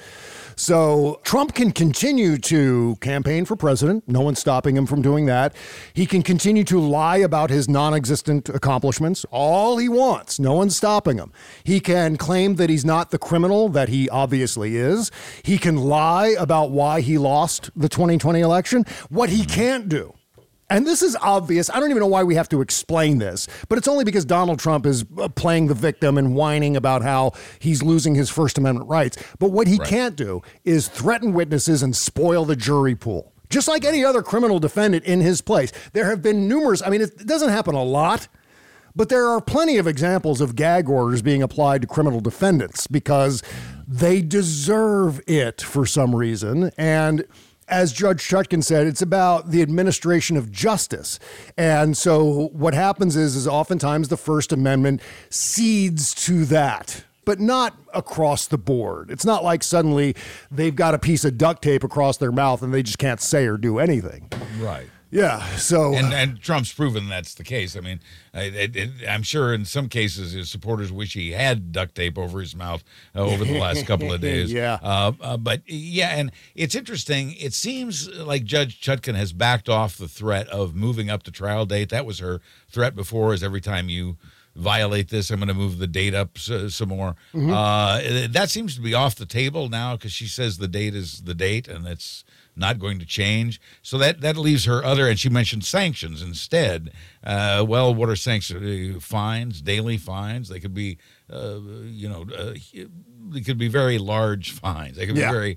So Trump can continue to campaign for president. No one's stopping him from doing that. He can continue to lie about his non-existent accomplishments all he wants. No one's stopping him. He can claim that he's not the criminal that he obviously is. He can lie about why he lost the 2020 election. What he can't do, and this is obvious, I don't even know why we have to explain this, but it's only because Donald Trump is playing the victim and whining about how he's losing his First Amendment rights. But what he can't do is threaten witnesses and spoil the jury pool, just like any other criminal defendant in his place. There have been numerous, I mean, it doesn't happen a lot, but there are plenty of examples of gag orders being applied to criminal defendants because they deserve it for some reason. And as Judge Chutkan said, it's about the administration of justice. And so what happens is oftentimes the First Amendment cedes to that, but not across the board. It's not like suddenly they've got a piece of duct tape across their mouth and they just can't say or do anything. Right. Yeah, so... And Trump's proven that's the case. I mean, I'm sure in some cases his supporters wish he had duct tape over his mouth over the last couple of days. But, yeah, and it's interesting. It seems like Judge Chutkan has backed off the threat of moving up the trial date. That was her threat before, is every time you violate this, I'm going to move the date up some more. That seems to be off the table now because she says the date is the date, and it's not going to change. So that leaves her other, and she mentioned sanctions instead. Well, what are sanctions? Fines, daily fines. They could be, they could be very large fines. They could be very,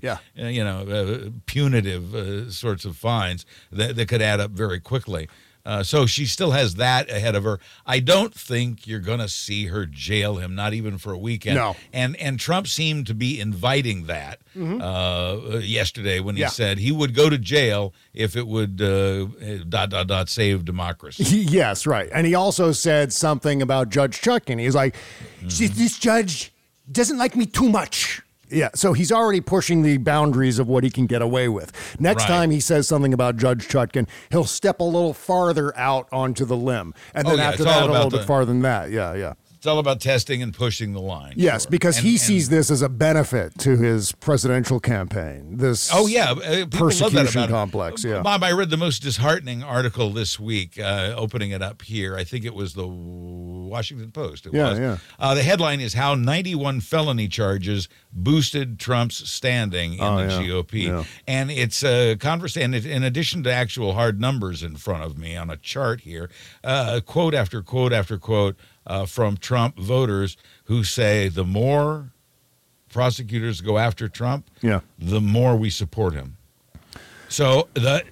punitive sorts of fines that could add up very quickly. So she still has that ahead of her. I don't think you're going to see her jail him, not even for a weekend. No. And Trump seemed to be inviting that yesterday when he said he would go to jail if it would ... save democracy. Yes, right. And he also said something about Judge Chutkan. He's like, this judge doesn't like me too much. Yeah, so he's already pushing the boundaries of what he can get away with. Next time he says something about Judge Chutkan, he'll step a little farther out onto the limb. And then after that, a little bit farther than that. Yeah. It's all about testing and pushing the line. Yes, sure. because he sees this as a benefit to his presidential campaign. This persecution complex. Yeah, Bob, I read the most disheartening article this week, opening it up here. I think it was the Washington Post. The headline is how 91 felony charges boosted Trump's standing in the GOP. Yeah. And it's a conversation, in addition to actual hard numbers in front of me on a chart here, quote after quote after quote from Trump voters who say the more prosecutors go after Trump, the more we support him. So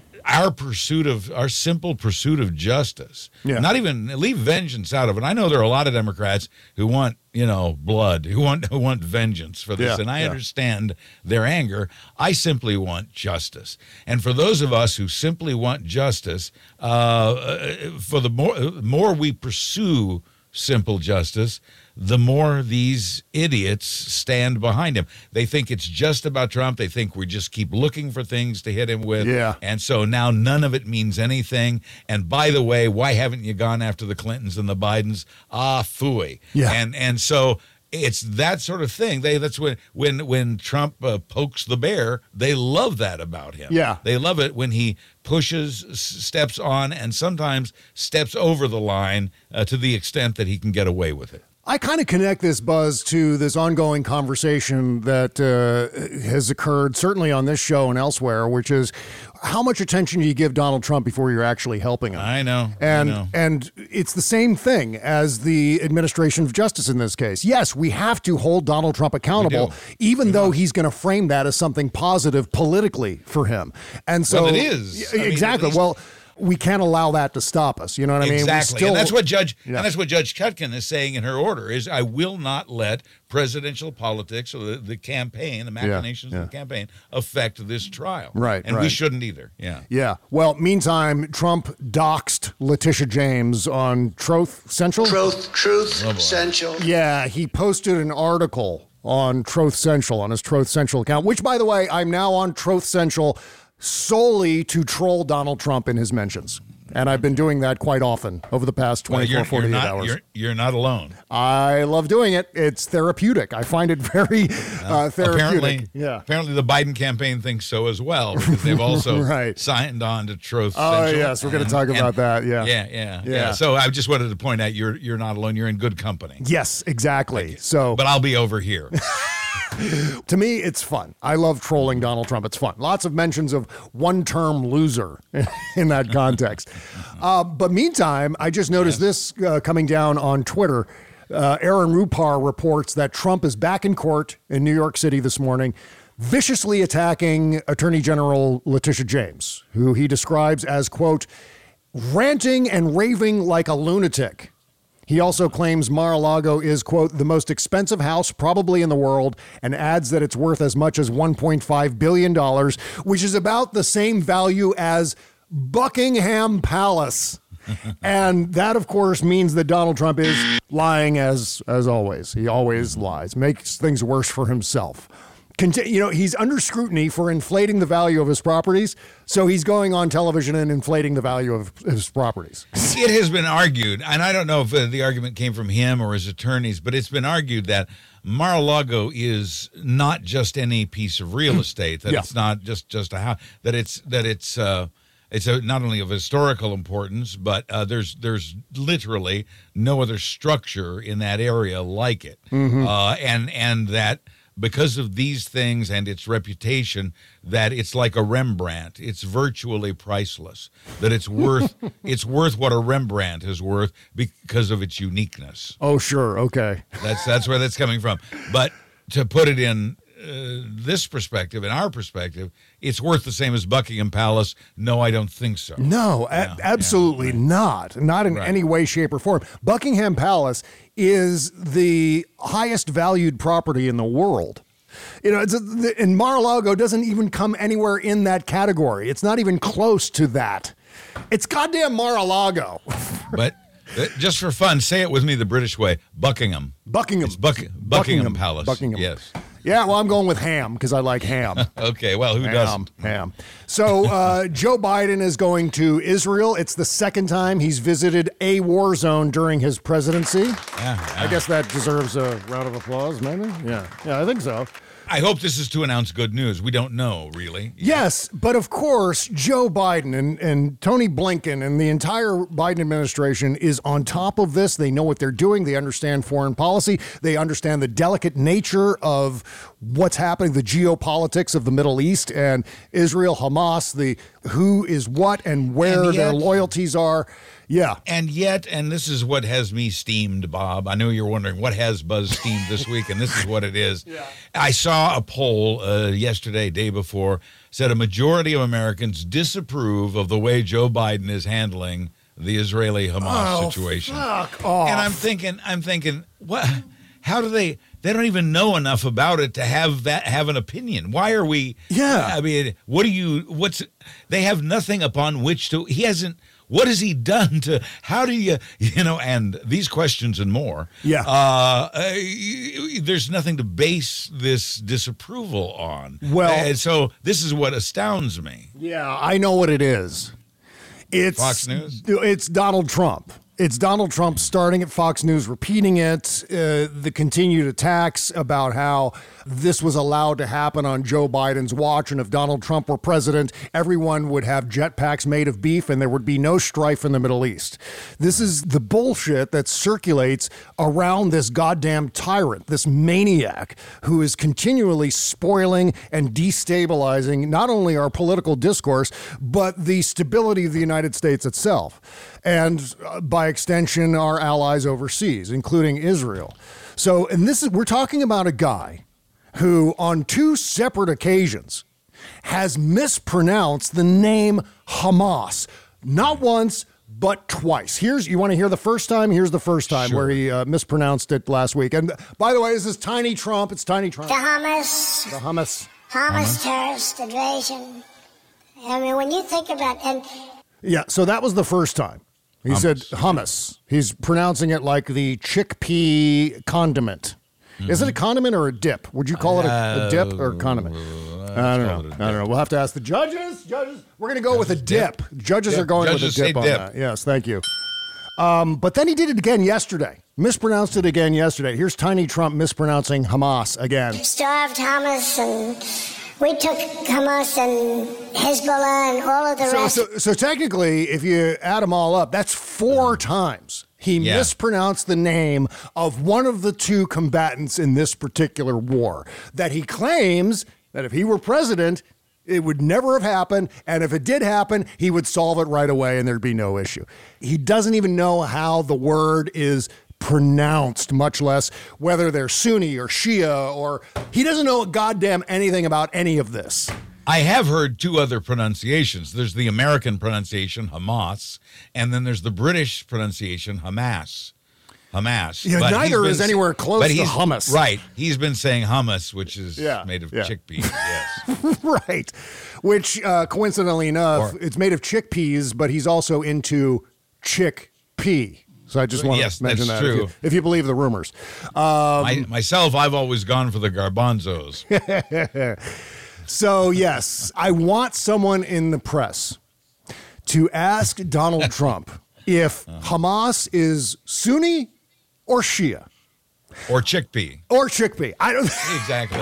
our simple pursuit of justice, not even leave vengeance out of it. I know there are a lot of Democrats who want, blood, who want vengeance for this, and I understand their anger. I simply want justice. And for those of us who simply want justice, for the more we pursue simple justice, the more these idiots stand behind him. They think it's just about Trump. They think we just keep looking for things to hit him with. Yeah. And so now none of it means anything. And by the way, why haven't you gone after the Clintons and the Bidens? Phooey. Yeah. And so it's that sort of thing. That's when Trump pokes the bear, they love that about him. Yeah. They love it when he pushes, steps on, and sometimes steps over the line to the extent that he can get away with it. I kind of connect this, Buzz, to this ongoing conversation that has occurred certainly on this show and elsewhere, which is how much attention do you give Donald Trump before you're actually helping him? I know. And it's the same thing as the administration of justice in this case. Yes, we have to hold Donald Trump accountable, even though he's going to frame that as something positive politically for him. And so it is. Exactly. We can't allow that to stop us. You know what I mean? Exactly. And that's what Judge Chutkan is saying in her order is I will not let presidential politics or the campaign, the machinations of the campaign affect this trial. Right. And we shouldn't either. Yeah. Yeah. Well, meantime, Trump doxed Letitia James on Truth Central. Truth Central. Yeah. He posted an article on Truth Central, on his Truth Central account, which, by the way, I'm now on Truth Central solely to troll Donald Trump in his mentions. And I've been doing that quite often over the past 48 hours. You're not alone. I love doing it. It's therapeutic. I find it very therapeutic. Apparently the Biden campaign thinks so as well, because they've also signed on to Truth Central. Oh, yes. We're going to talk about that. Yeah. So I just wanted to point out you're not alone. You're in good company. Yes, exactly. But I'll be over here. To me, it's fun. I love trolling Donald Trump. It's fun. Lots of mentions of one-term loser in that context. But meantime, I just noticed this coming down on Twitter. Aaron Rupar reports that Trump is back in court in New York City this morning, viciously attacking Attorney General Letitia James, who he describes as, quote, ranting and raving like a lunatic. He also claims Mar-a-Lago is, quote, the most expensive house probably in the world, and adds that it's worth as much as $1.5 billion, which is about the same value as Buckingham Palace. And that, of course, means that Donald Trump is lying as always. He always lies, makes things worse for himself. He's under scrutiny for inflating the value of his properties, so he's going on television and inflating the value of his properties. It has been argued, and I don't know if the argument came from him or his attorneys, but it's been argued that Mar-a-Lago is not just any piece of real estate, that it's not just a house, that it's not only of historical importance, but there's literally no other structure in that area like it, and that. Because of these things and its reputation, that it's like a Rembrandt. It's virtually priceless. That it's worth what a Rembrandt is worth because of its uniqueness. Oh, sure. Okay. That's where that's coming from. But to put it in this perspective, in our perspective, it's worth the same as Buckingham Palace. No, I don't think so. No, absolutely not. Not in any way, shape, or form. Buckingham Palace is the highest valued property in the world. And Mar-a-Lago doesn't even come anywhere in that category. It's not even close to that. It's goddamn Mar-a-Lago. But just for fun, say it with me the British way. Buckingham. Buckingham. It's Buckingham Palace. Buckingham. Yes. Yeah, well, I'm going with ham because I like ham. Okay, well, who doesn't? Ham. So Joe Biden is going to Israel. It's the second time he's visited a war zone during his presidency. Yeah. I guess that deserves a round of applause, maybe? Yeah, I think so. I hope this is to announce good news. We don't know, really. Yes, but of course, Joe Biden and Tony Blinken and the entire Biden administration is on top of this. They know what they're doing. They understand foreign policy. They understand the delicate nature of what's happening, the geopolitics of the Middle East and Israel, Hamas, the who is what and where their loyalties are. Yeah. And yet, and this is what has me steamed, Bob. I know you're wondering what has Buzz steamed this week, and this is what it is. Yeah. I saw a poll yesterday, day before, said a majority of Americans disapprove of the way Joe Biden is handling the Israeli-Hamas situation. Fuck off. And I'm thinking, what? How do they don't even know enough about it to have an opinion. Why are we? Yeah. I mean, they have nothing upon which to, what has he done to, how do you and these questions and more. Yeah. There's nothing to base this disapproval on. Well. And so this is what astounds me. Yeah, I know what it is. It's Fox News? It's Donald Trump. It's Donald Trump starting at Fox News, repeating it, the continued attacks about how this was allowed to happen on Joe Biden's watch. And if Donald Trump were president, everyone would have jetpacks made of beef and there would be no strife in the Middle East. This is the bullshit that circulates around this goddamn tyrant, this maniac who is continually spoiling and destabilizing not only our political discourse, but the stability of the United States itself. And by extension, our allies overseas, including Israel. So, and we're talking about a guy who on two separate occasions has mispronounced the name Hamas, not once, but twice. You want to hear the first time? Here's the first time where he mispronounced it last week. And by the way, this is Tiny Trump. It's Tiny Trump. The Hamas terrorist invasion. I mean, when you think about Yeah, so that was the first time. He said hummus. He's pronouncing it like the chickpea condiment. Mm-hmm. Is it a condiment or a dip? Would you call it a dip or a condiment? I don't know. We'll have to ask the judges. We're going to go with a dip. Judges are going with a dip on that. Yes, thank you. But then he did it again yesterday. Mispronounced it again yesterday. Here's Tiny Trump mispronouncing Hamas again. Starved Hamas, and we took Hamas and Hezbollah and all of the rest. So technically, if you add them all up, that's 4 times he mispronounced the name of one of the two combatants in this particular war that he claims that if he were president, it would never have happened, and if it did happen, he would solve it right away and there'd be no issue. He doesn't even know how the word is pronounced, much less whether they're Sunni or Shia, or he doesn't know goddamn anything about any of this. I have heard 2 other pronunciations. There's the American pronunciation, Hamas, and then there's the British pronunciation, Hamas. Yeah, but neither is anywhere close to hummus. Right. He's been saying hummus, which is made of chickpeas. Yes. Right. Which, coincidentally enough, it's made of chickpeas, but he's also into chickpea. So I just want to mention that true. If you believe the rumors. Myself, I've always gone for the garbanzos. So, yes, I want someone in the press to ask Donald Trump if Hamas is Sunni or Shia. Or chickpea. I don't exactly.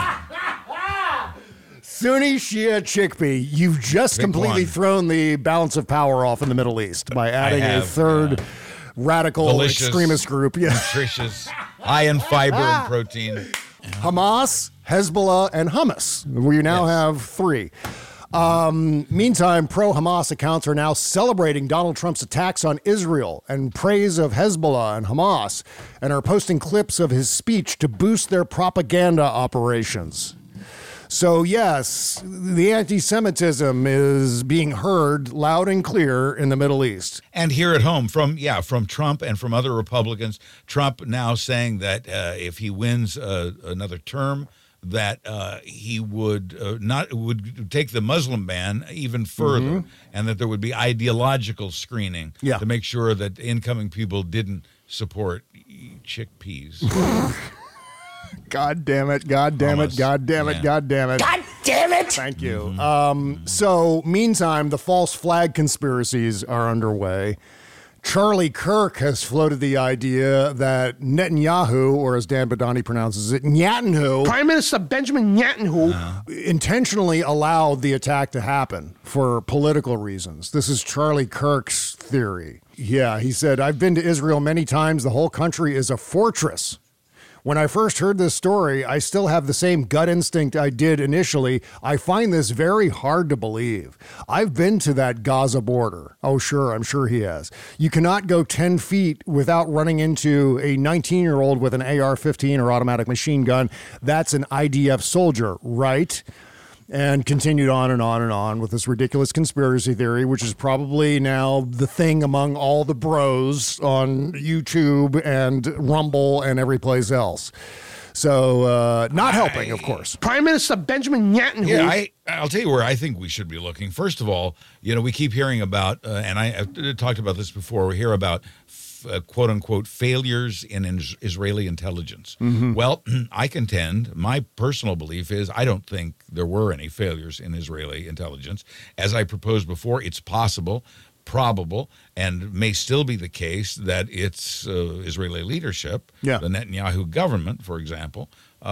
Sunni, Shia, chickpea. You've just completely thrown the balance of power off in the Middle East by adding a third radical delicious, extremist group. Nutritious, high in fiber and protein. Hamas, Hezbollah, and hummus. We now have 3. Meantime, pro-Hamas accounts are now celebrating Donald Trump's attacks on Israel and praise of Hezbollah and Hamas, and are posting clips of his speech to boost their propaganda operations. So, yes, the anti-Semitism is being heard loud and clear in the Middle East. And here at home from Trump and from other Republicans, Trump now saying that if he wins another term, that he would would take the Muslim ban even further, and that there would be ideological screening to make sure that incoming people didn't support chickpeas. God damn it. God damn it. God damn it. God damn it. God damn it. Thank you. So, meantime, the false flag conspiracies are underway. Charlie Kirk has floated the idea that Netanyahu, or as Dan Badani pronounces it, Netanyahu, Prime Minister Benjamin Netanyahu, intentionally allowed the attack to happen for political reasons. This is Charlie Kirk's theory. Yeah, he said, I've been to Israel many times. The whole country is a fortress. When I first heard this story, I still have the same gut instinct I did initially. I find this very hard to believe. I've been to that Gaza border. Oh, sure, I'm sure he has. You cannot go 10 feet without running into a 19-year-old with an AR-15 or automatic machine gun. That's an IDF soldier, right? And continued on and on and on with this ridiculous conspiracy theory, which is probably now the thing among all the bros on YouTube and Rumble and every place else. So not helping, of course. Prime Minister Benjamin Netanyahu. Yeah, I'll tell you where I think we should be looking. First of all, we keep hearing about, and I've talked about this before, we hear about quote unquote failures in Israeli intelligence. Mm-hmm. Well, I contend, my personal belief is I don't think there were any failures in Israeli intelligence. As I proposed before, it's possible, probable, and may still be the case that it's Israeli leadership, the Netanyahu government, for example,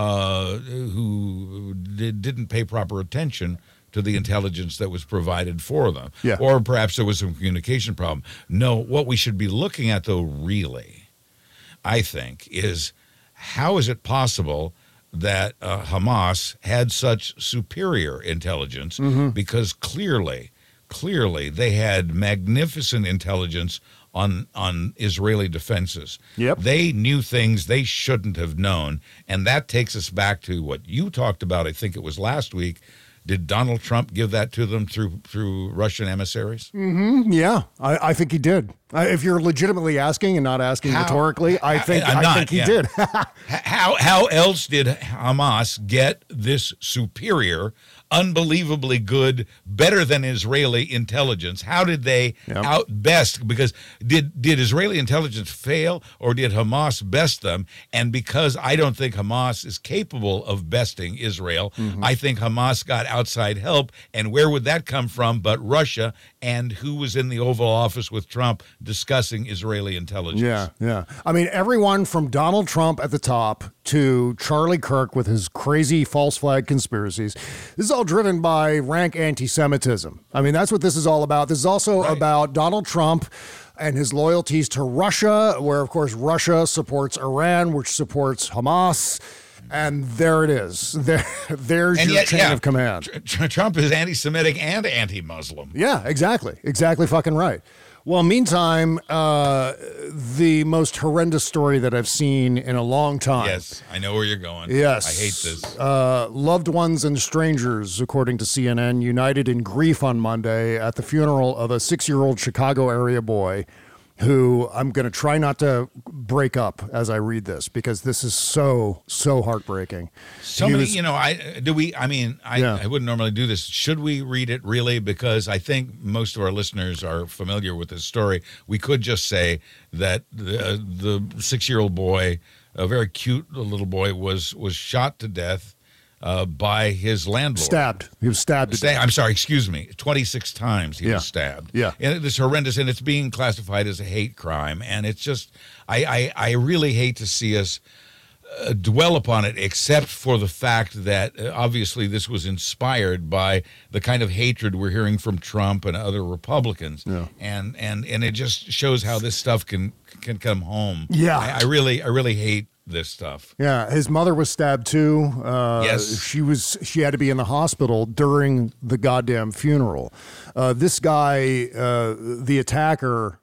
who didn't pay proper attention to the intelligence that was provided for them. Yeah. Or perhaps there was some communication problem. No, what we should be looking at, though, really, I think, is how is it possible that Hamas had such superior intelligence? Mm-hmm. Because clearly, they had magnificent intelligence on Israeli defenses. Yep. They knew things they shouldn't have known, and that takes us back to what you talked about, I think it was last week. Did Donald Trump give that to them through Russian emissaries? Mm-hmm. Yeah, I think he did. If you're legitimately asking and not asking rhetorically, I think he did. How else did Hamas get this superior, unbelievably good, better than Israeli intelligence? How did they outbest? Because did Israeli intelligence fail, or did Hamas best them? And because I don't think Hamas is capable of besting Israel, I think Hamas got outside help. And where would that come from but Russia? And who was in the Oval Office with Trump discussing Israeli intelligence? Yeah. I mean, everyone from Donald Trump at the top to Charlie Kirk with his crazy false flag conspiracies. This is all driven by rank anti-Semitism. I mean, that's what this is all about. This is also about Donald Trump and his loyalties to Russia, where, of course, Russia supports Iran, which supports Hamas. And there it is. There's your chain of command. Trump is anti-Semitic and anti-Muslim. Yeah, exactly. Exactly fucking right. Well, meantime, the most horrendous story that I've seen in a long time. Yes, I know where you're going. Yes. I hate this. Loved ones and strangers, according to CNN, united in grief on Monday at the funeral of a 6-year-old Chicago area boy who I'm going to try not to break up as I read this because this is so heartbreaking. I wouldn't normally do this. Should we read it really? Because I think most of our listeners are familiar with this story. We could just say that the 6-year-old boy, a very cute little boy, was shot to death by his landlord. Stabbed. He was stabbed. 26 times he was stabbed. Yeah. And it's horrendous, and it's being classified as a hate crime. And it's just, I really hate to see us dwell upon it, except for the fact that obviously this was inspired by the kind of hatred we're hearing from Trump and other Republicans. Yeah. And it just shows how this stuff can come home. Yeah. I really hate this stuff. Yeah, his mother was stabbed too. Yes. She had to be in the hospital during the goddamn funeral. This guy, the attacker,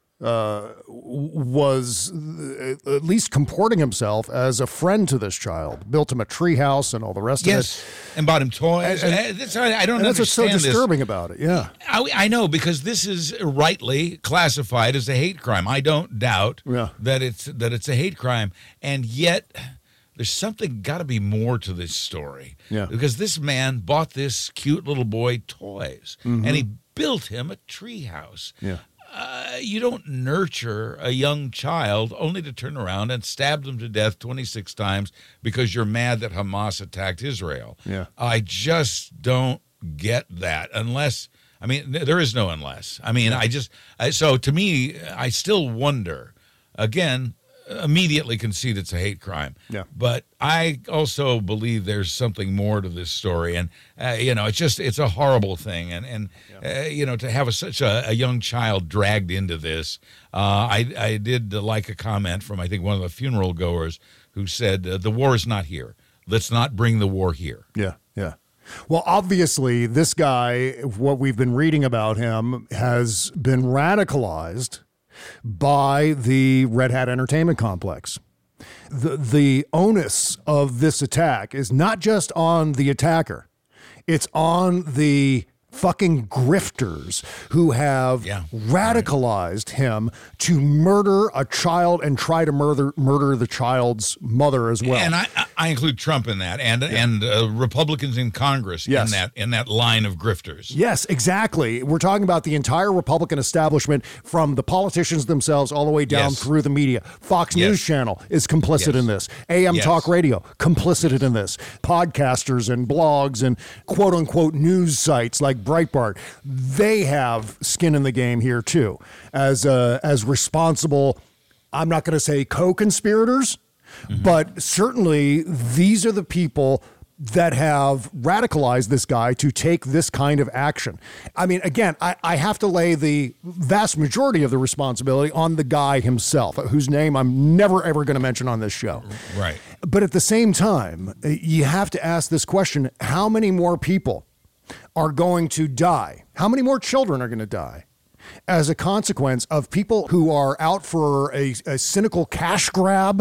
was at least comporting himself as a friend to this child, built him a treehouse and all the rest of it. And bought him toys. I don't understand that's what's so this. disturbing about it, yeah. I know, because this is rightly classified as a hate crime. I don't doubt that it's a hate crime, and yet there's something got to be more to this story. Yeah. Because this man bought this cute little boy toys, and he built him a treehouse. Yeah. you don't nurture a young child only to turn around and stab them to death 26 times because you're mad that Hamas attacked Israel. Yeah. I just don't get that unless, I mean, there is no unless. I mean, so to me, I still wonder, again, immediately concede it's a hate crime. Yeah. But I also believe there's something more to this story. And, it's a horrible thing. And to have such a young child dragged into this, I did like a comment from, I think, one of the funeral goers who said, the war is not here. Let's not bring the war here. Yeah, yeah. Well, obviously, this guy, what we've been reading about him, has been radicalized by the Red Hat Entertainment Complex. The onus of this attack is not just on the attacker. It's on the fucking grifters who have radicalized him to murder a child and try to murder the child's mother as well. And I include Trump in that, and Republicans in Congress in that line of grifters. Yes, exactly. We're talking about the entire Republican establishment, from the politicians themselves all the way down through the media. Fox News Channel is complicit in this. AM Talk Radio, complicit in this. Podcasters and blogs and quote unquote news sites like Breitbart, they have skin in the game here too, as responsible, I'm not going to say co-conspirators, but certainly these are the people that have radicalized this guy to take this kind of action. I mean, again, I have to lay the vast majority of the responsibility on the guy himself, whose name I'm never, ever going to mention on this show. Right. But at the same time, you have to ask this question: how many more people are going to die? How many more children are going to die as a consequence of people who are out for a cynical cash grab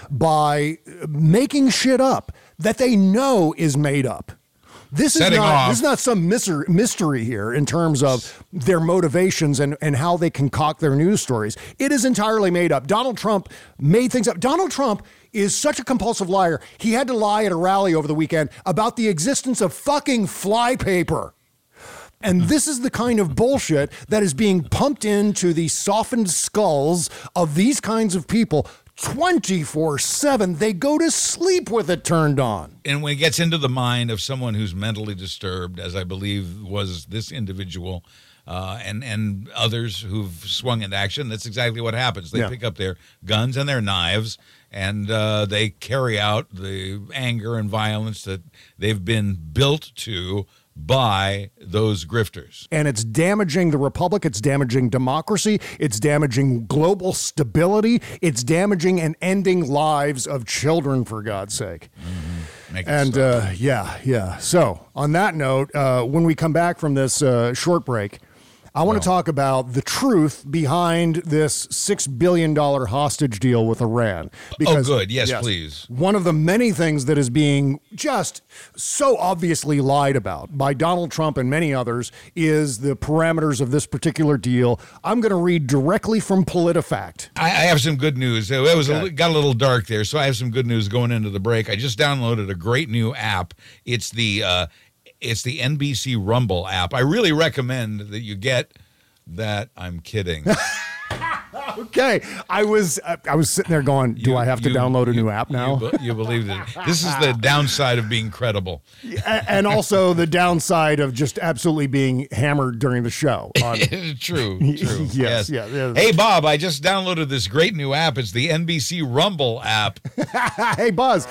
by making shit up that they know is made up? This is not some mystery here in terms of their motivations and how they concoct their news stories. It is entirely made up. Donald Trump made things up. Donald Trump is such a compulsive liar. He had to lie at a rally over the weekend about the existence of fucking flypaper. And this is the kind of bullshit that is being pumped into the softened skulls of these kinds of people 24/7. They go to sleep with it turned on. And when it gets into the mind of someone who's mentally disturbed, as I believe was this individual, and others who've swung into action, that's exactly what happens. They pick up their guns and their knives, and they carry out the anger and violence that they've been built to by those grifters. And it's damaging the republic. It's damaging democracy. It's damaging global stability. It's damaging and ending lives of children, for God's sake. And So on that note, when we come back from this short break, I want to talk about the truth behind this $6 billion hostage deal with Iran. Because, good. Yes, please. One of the many things that is being just so obviously lied about by Donald Trump and many others is the parameters of this particular deal. I'm going to read directly from PolitiFact. I have some good news. It got a little dark there, so I have some good news going into the break. I just downloaded a great new app. It's the NBC Rumble app. I really recommend that you get that. I'm kidding. Okay. I was sitting there going, do I have to download a new app now? You believed it. This is the downside of being credible. And also the downside of just absolutely being hammered during the show. True. Yes. Hey, Bob, I just downloaded this great new app. It's the NBC Rumble app. Hey, Buzz.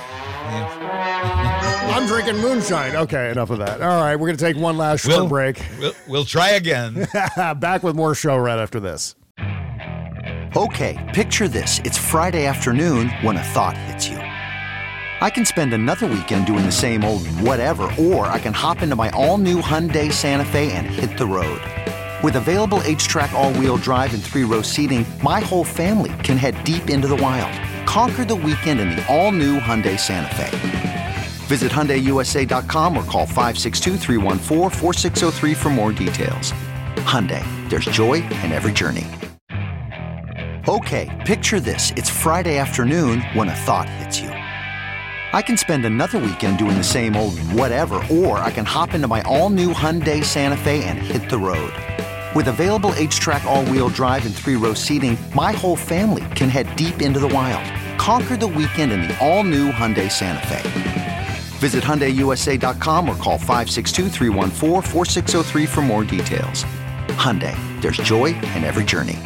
I'm drinking moonshine. Okay, enough of that. All right, we're going to take one last short break. We'll try again. Back with more show right after this. Okay, picture this. It's Friday afternoon when a thought hits you. I can spend another weekend doing the same old whatever, or I can hop into my all-new Hyundai Santa Fe and hit the road. With available H-Track all-wheel drive and 3-row seating, my whole family can head deep into the wild. Conquer the weekend in the all-new Hyundai Santa Fe. Visit HyundaiUSA.com or call 562-314-4603 for more details. Hyundai, there's joy in every journey. Okay, picture this. It's Friday afternoon when a thought hits you. I can spend another weekend doing the same old whatever, or I can hop into my all-new Hyundai Santa Fe and hit the road. With available H-Track all-wheel drive and 3-row seating, my whole family can head deep into the wild. Conquer the weekend in the all-new Hyundai Santa Fe. Visit HyundaiUSA.com or call 562-314-4603 for more details. Hyundai, there's joy in every journey.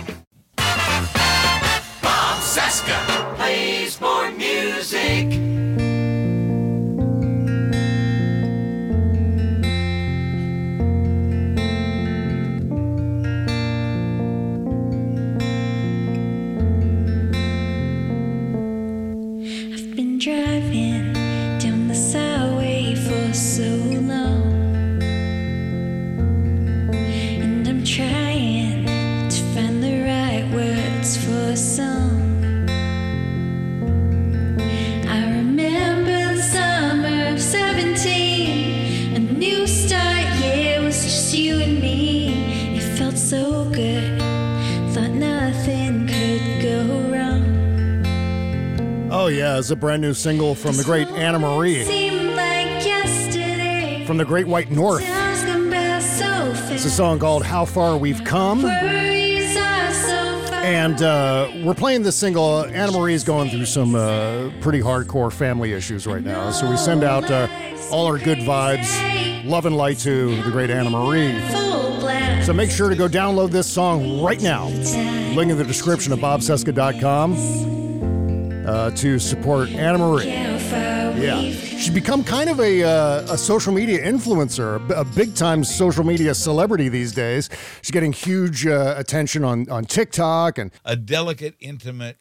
Bob Cesca plays more music. I've been driving down the highway for so long, and I'm trying to find the right words for a song. I remember the summer of 17, a new start, yeah, it was just you and me. It felt so good, thought nothing could go wrong. Oh, yeah, it's a brand new single from the great Anna Marie. From the Great White North. It's a song called How Far We've Come. And we're playing this single. Anna Marie is going through some pretty hardcore family issues right now. So we send out all our good vibes, love and light to the great Anna Marie. So make sure to go download this song right now. Link in the description of bobcesca.com. To support Anna Marie. Yeah. She's become kind of a social media influencer, a big-time social media celebrity these days. She's getting huge attention on TikTok. And a delicate, intimate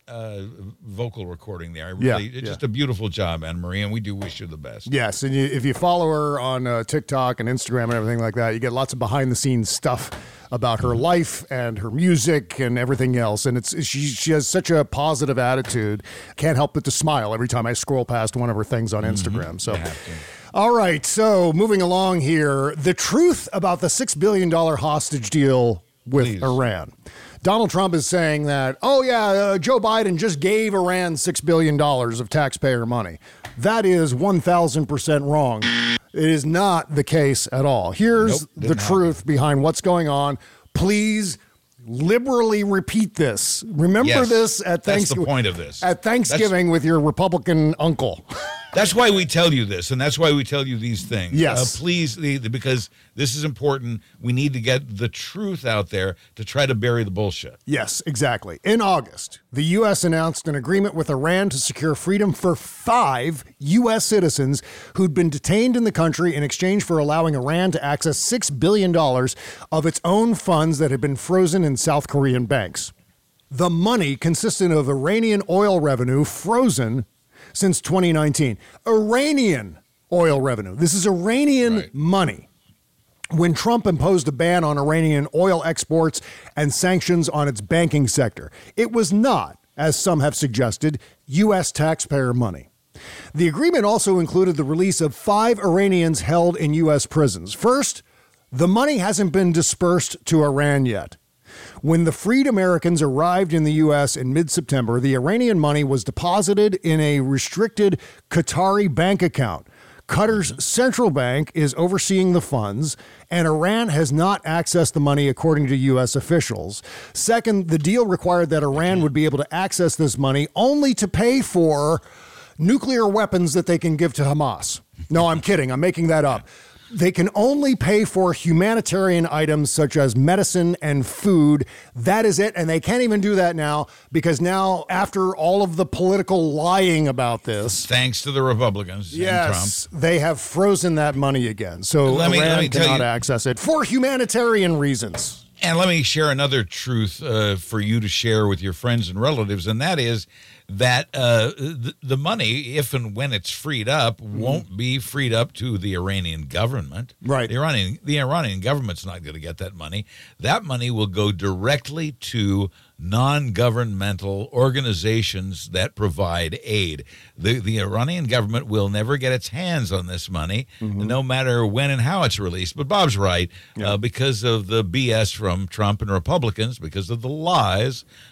vocal recording there. Just a beautiful job, Anna Marie, and we do wish you the best. Yes, and if you follow her on TikTok and Instagram and everything like that, you get lots of behind-the-scenes stuff about her life and her music and everything else. And she has such a positive attitude. Can't help but to smile every time I scroll past one of her things on Instagram. So, all right. So moving along here, the truth about the $6 billion hostage deal with Iran. Donald Trump is saying that, Joe Biden just gave Iran $6 billion of taxpayer money. That is 1,000% wrong. It is not the case at all. Here's the truth behind what's going on. Please liberally repeat this. Remember this at Thanksgiving. That's the point of this. At Thanksgiving with your Republican uncle. That's why we tell you this, and that's why we tell you these things. Yes. Please, because this is important. We need to get the truth out there to try to bury the bullshit. Yes, exactly. In August, the U.S. announced an agreement with Iran to secure freedom for 5 U.S. citizens who'd been detained in the country in exchange for allowing Iran to access $6 billion of its own funds that had been frozen in South Korean banks. The money consisted of Iranian oil revenue frozen since 2019. Iranian oil revenue. This is Iranian money. When Trump imposed a ban on Iranian oil exports and sanctions on its banking sector, it was not, as some have suggested, U.S. taxpayer money. The agreement also included the release of 5 Iranians held in U.S. prisons. First, the money hasn't been dispersed to Iran yet. When the freed Americans arrived in the U.S. in mid-September, the Iranian money was deposited in a restricted Qatari bank account. Qatar's central bank is overseeing the funds, and Iran has not accessed the money according to U.S. officials. Second, the deal required that Iran would be able to access this money only to pay for nuclear weapons that they can give to Hamas. No, I'm kidding. I'm making that up. They can only pay for humanitarian items such as medicine and food. That is it. And they can't even do that now because now, after all of the political lying about this, thanks to the Republicans and Trump, they have frozen that money again. So Iran cannot access it for humanitarian reasons. And let me share another truth for you to share with your friends and relatives, and that is that the money, if and when it's freed up, won't be freed up to the Iranian government. Right. The Iranian government's not going to get that money. That money will go directly to non-governmental organizations that provide aid. The Iranian government will never get its hands on this money, no matter when and how it's released. But Bob's right, because of the BS from Trump and Republicans, because of the lies,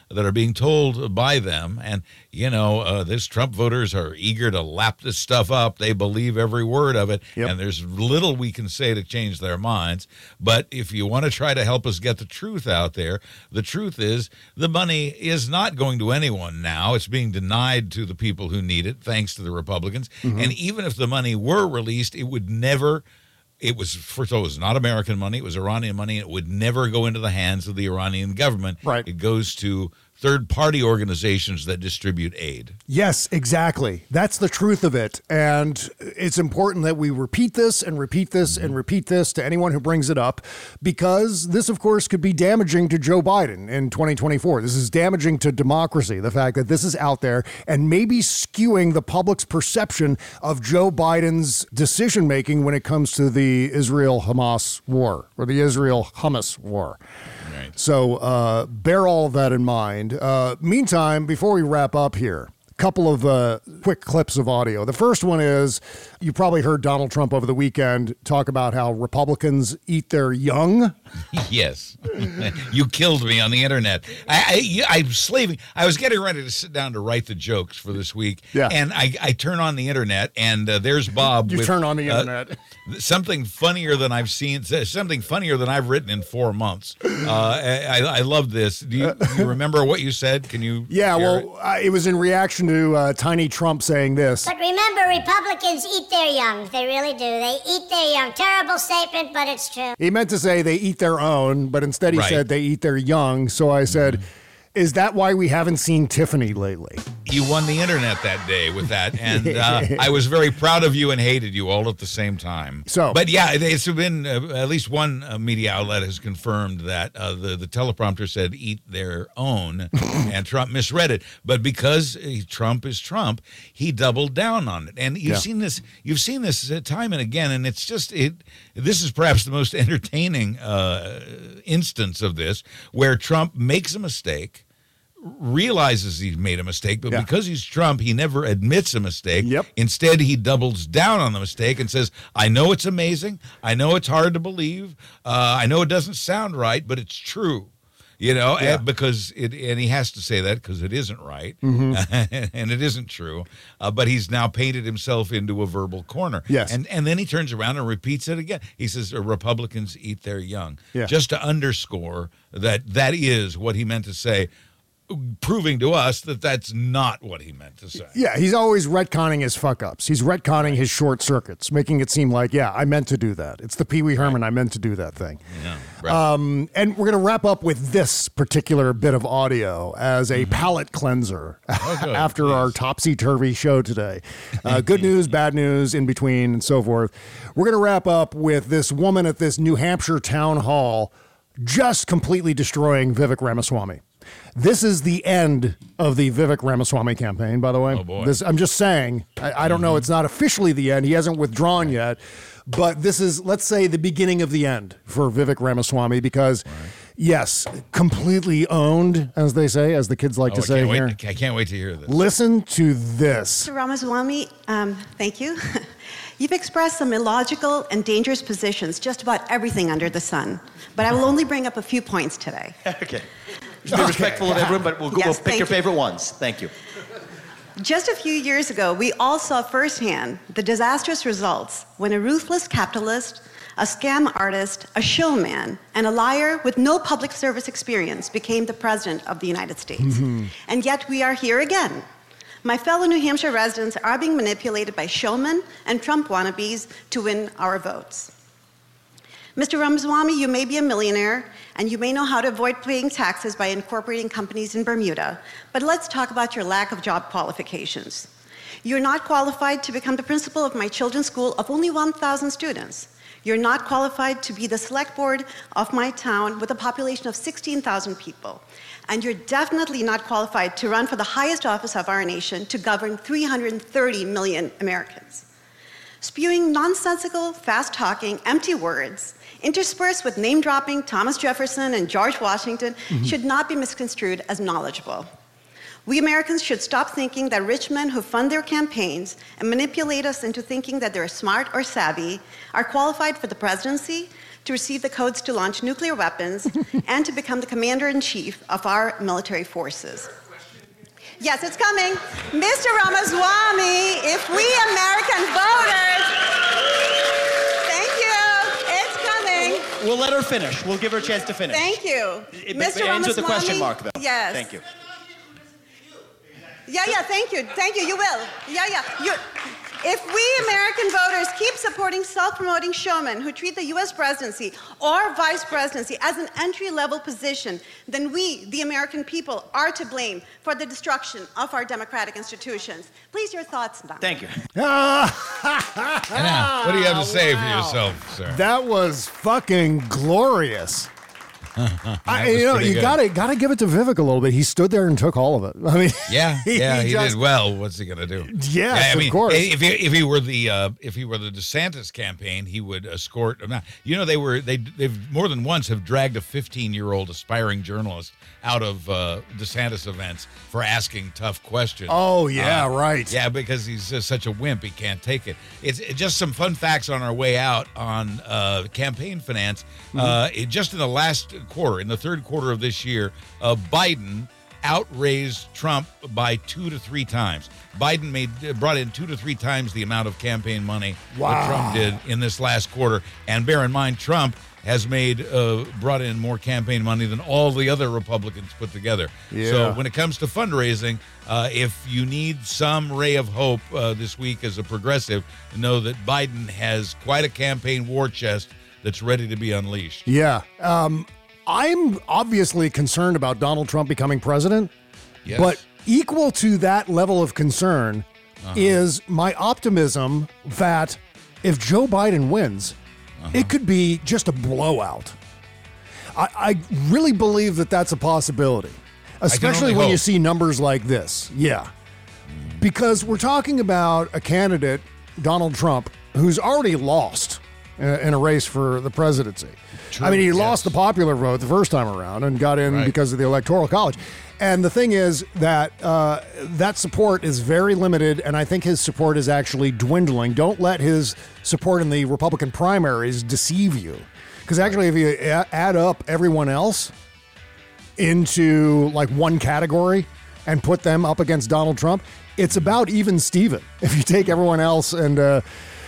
that are being told by them. And, this Trump voters are eager to lap this stuff up. They believe every word of it. Yep. And there's little we can say to change their minds. But if you want to try to help us get the truth out there, the truth is the money is not going to anyone now. It's being denied to the people who need it, thanks to the Republicans. Mm-hmm. And even if the money were released, it would never... It was, first of all, it was not American money. It was Iranian money. It would never go into the hands of the Iranian government. Right. It goes to third-party organizations that distribute aid. Yes, exactly. That's the truth of it. And it's important that we repeat this and repeat this and repeat this to anyone who brings it up, because this, of course, could be damaging to Joe Biden in 2024. This is damaging to democracy, the fact that this is out there and maybe skewing the public's perception of Joe Biden's decision-making when it comes to the Israel-Hamas war, or the Israel-Hamas war. Right. So bear all of that in mind. Meantime, before we wrap up here, a couple of quick clips of audio. The first one is, you probably heard Donald Trump over the weekend talk about how Republicans eat their young. Yes. You killed me on the internet. I'm slaving. I was getting ready to sit down to write the jokes for this week. Yeah. And I turn on the internet, and there's Bob. You turn on the internet. Something funnier than I've seen, something funnier than I've written in 4 months. I love this. Do you remember what you said? Can you? Yeah, well, it was in reaction to Tiny Trump saying this. But remember, Republicans eat their young. They really do. They eat their young. Terrible statement, but it's true. He meant to say they eat their own, but instead he said they eat their young. So I said, is that why we haven't seen Tiffany lately? You won the internet that day with that, and I was very proud of you and hated you all at the same time. But yeah, it's been at least one media outlet has confirmed that the teleprompter said "eat their own," and Trump misread it. But because Trump is Trump, he doubled down on it, and you've seen this. You've seen this time and again, and it's just This is perhaps the most entertaining instance of this, where Trump makes a mistake, realizes he's made a mistake, but because he's Trump, he never admits a mistake. Yep. Instead, he doubles down on the mistake and says, I know it's amazing. I know it's hard to believe. I know it doesn't sound right, but it's true. Because he has to say that because it isn't right, and it isn't true. But he's now painted himself into a verbal corner. Yes. And then he turns around and repeats it again. He says, Republicans eat their young. Yeah. Just to underscore that is what he meant to say, proving to us that that's not what he meant to say. Yeah, he's always retconning his fuck-ups. He's retconning his short circuits, making it seem like, I meant to do that. It's the Pee Wee Herman, I meant to do that thing. Yeah, right. And we're going to wrap up with this particular bit of audio as a palate cleanser after our topsy-turvy show today. Good news, bad news, in between, and so forth. We're going to wrap up with this woman at this New Hampshire town hall just completely destroying Vivek Ramaswamy. This is the end of the Vivek Ramaswamy campaign, by the way. Oh, boy. I'm just saying, I don't know. It's not officially the end. He hasn't withdrawn yet. But this is, let's say, the beginning of the end for Vivek Ramaswamy because, yes, completely owned, as they say, as the kids like to say here. I can't wait to hear this. Listen to this. Mr. Ramaswamy, thank you. You've expressed some illogical and dangerous positions just about everything under the sun. But I will only bring up a few points today. Okay. Just be respectful of everyone, but we'll pick your favorite ones. Thank you. Just a few years ago, we all saw firsthand the disastrous results when a ruthless capitalist, a scam artist, a showman, and a liar with no public service experience became the president of the United States. Mm-hmm. And yet we are here again. My fellow New Hampshire residents are being manipulated by showmen and Trump wannabes to win our votes. Mr. Ramaswamy, you may be a millionaire, and you may know how to avoid paying taxes by incorporating companies in Bermuda, but let's talk about your lack of job qualifications. You're not qualified to become the principal of my children's school of only 1,000 students. You're not qualified to be the select board of my town with a population of 16,000 people. And you're definitely not qualified to run for the highest office of our nation to govern 330 million Americans. Spewing nonsensical, fast-talking, empty words interspersed with name-dropping Thomas Jefferson and George Washington should not be misconstrued as knowledgeable. We Americans should stop thinking that rich men who fund their campaigns and manipulate us into thinking that they're smart or savvy are qualified for the presidency, to receive the codes to launch nuclear weapons and to become the commander-in-chief of our military forces. Yes, it's coming. Mr. Ramaswamy, if we American voters... Thank you. It's coming. We'll let her finish. We'll give her a chance to finish. Thank you. Mr. Ramaswamy, Answer the question mark, though. Yes. Thank you. Yeah, thank you. Thank you, you will. If we American voters keep supporting self-promoting showmen who treat the U.S. presidency or vice presidency as an entry-level position, then we, the American people, are to blame for the destruction of our democratic institutions. Please, your thoughts, Don. Thank you. Now, what do you have to say for yourself, sir? That was fucking glorious. You good. gotta give it to Vivek a little bit. He stood there and took all of it. I mean, he did well. What's he gonna do? Yes, I mean, of course. If he were the DeSantis campaign, he would escort. They've more than once have dragged a 15-year-old aspiring journalist out of DeSantis events for asking tough questions. Oh yeah, right. Yeah, because he's just such a wimp, he can't take it. It's just some fun facts on our way out on campaign finance. Just in the last quarter, in the third quarter of this year, Biden outraised Trump by 2 to 3 times. Biden brought in 2 to 3 times the amount of campaign money that Trump did in this last quarter. And bear in mind, Trump has brought in more campaign money than all the other Republicans put together. Yeah. So when it comes to fundraising, if you need some ray of hope this week as a progressive, know that Biden has quite a campaign war chest that's ready to be unleashed. Yeah. I'm obviously concerned about Donald Trump becoming president, but equal to that level of concern is my optimism that if Joe Biden wins, it could be just a blowout. I really believe that that's a possibility, especially when you see numbers like this. Yeah. Because we're talking about a candidate, Donald Trump, who's already lost in a race for the presidency. True, I mean, he lost the popular vote the first time around and got in because of the Electoral College. And the thing is that that support is very limited, and I think his support is actually dwindling. Don't let his support in the Republican primaries deceive you. Because actually, if you add up everyone else into like one category and put them up against Donald Trump, it's about even Steven. If you take everyone else and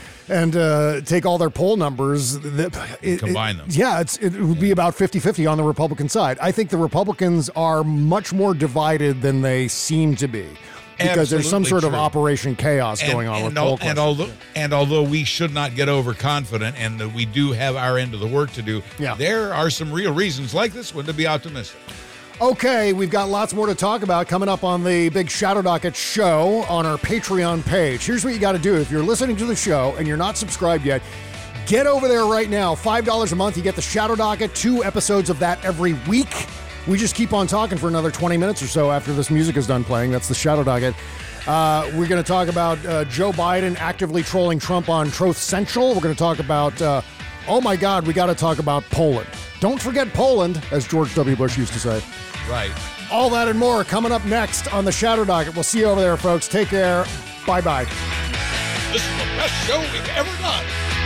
take all their poll numbers, combine them. Yeah, it would be about 50-50 on the Republican side. I think the Republicans are much more divided than they seem to be. Because there's some sort of Operation Chaos going on with poll questions. And although we should not get overconfident and that we do have our end of the work to do, there are some real reasons like this one to be optimistic. Okay, we've got lots more to talk about coming up on the big Shadow Docket show on our Patreon page. Here's what you got to do. If you're listening to the show and you're not subscribed yet, get over there right now. $5 a month, you get the Shadow Docket, 2 episodes of that every week. We just keep on talking for another 20 minutes or so after this music is done playing. That's the Shadow Docket. We're going to talk about Joe Biden actively trolling Trump on Truth Central. We're going to talk about, oh my God, we got to talk about Poland. Don't forget Poland, as George W. Bush used to say. Right. All that and more coming up next on the Shadow Docket. We'll see you over there, folks. Take care. Bye-bye. This is the best show we've ever done.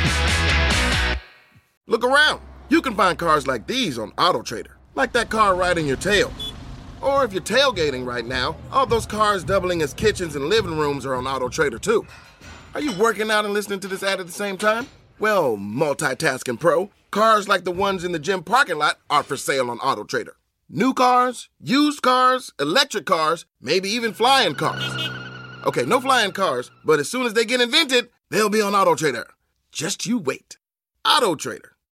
Look around. You can find cars like these on AutoTrader. Like that car right in your tail. Or if you're tailgating right now, all those cars doubling as kitchens and living rooms are on AutoTrader too. Are you working out and listening to this ad at the same time? Well, multitasking pro, cars like the ones in the gym parking lot are for sale on AutoTrader. New cars, used cars, electric cars, maybe even flying cars. Okay, no flying cars, but as soon as they get invented, they'll be on AutoTrader. Just you wait. AutoTrader.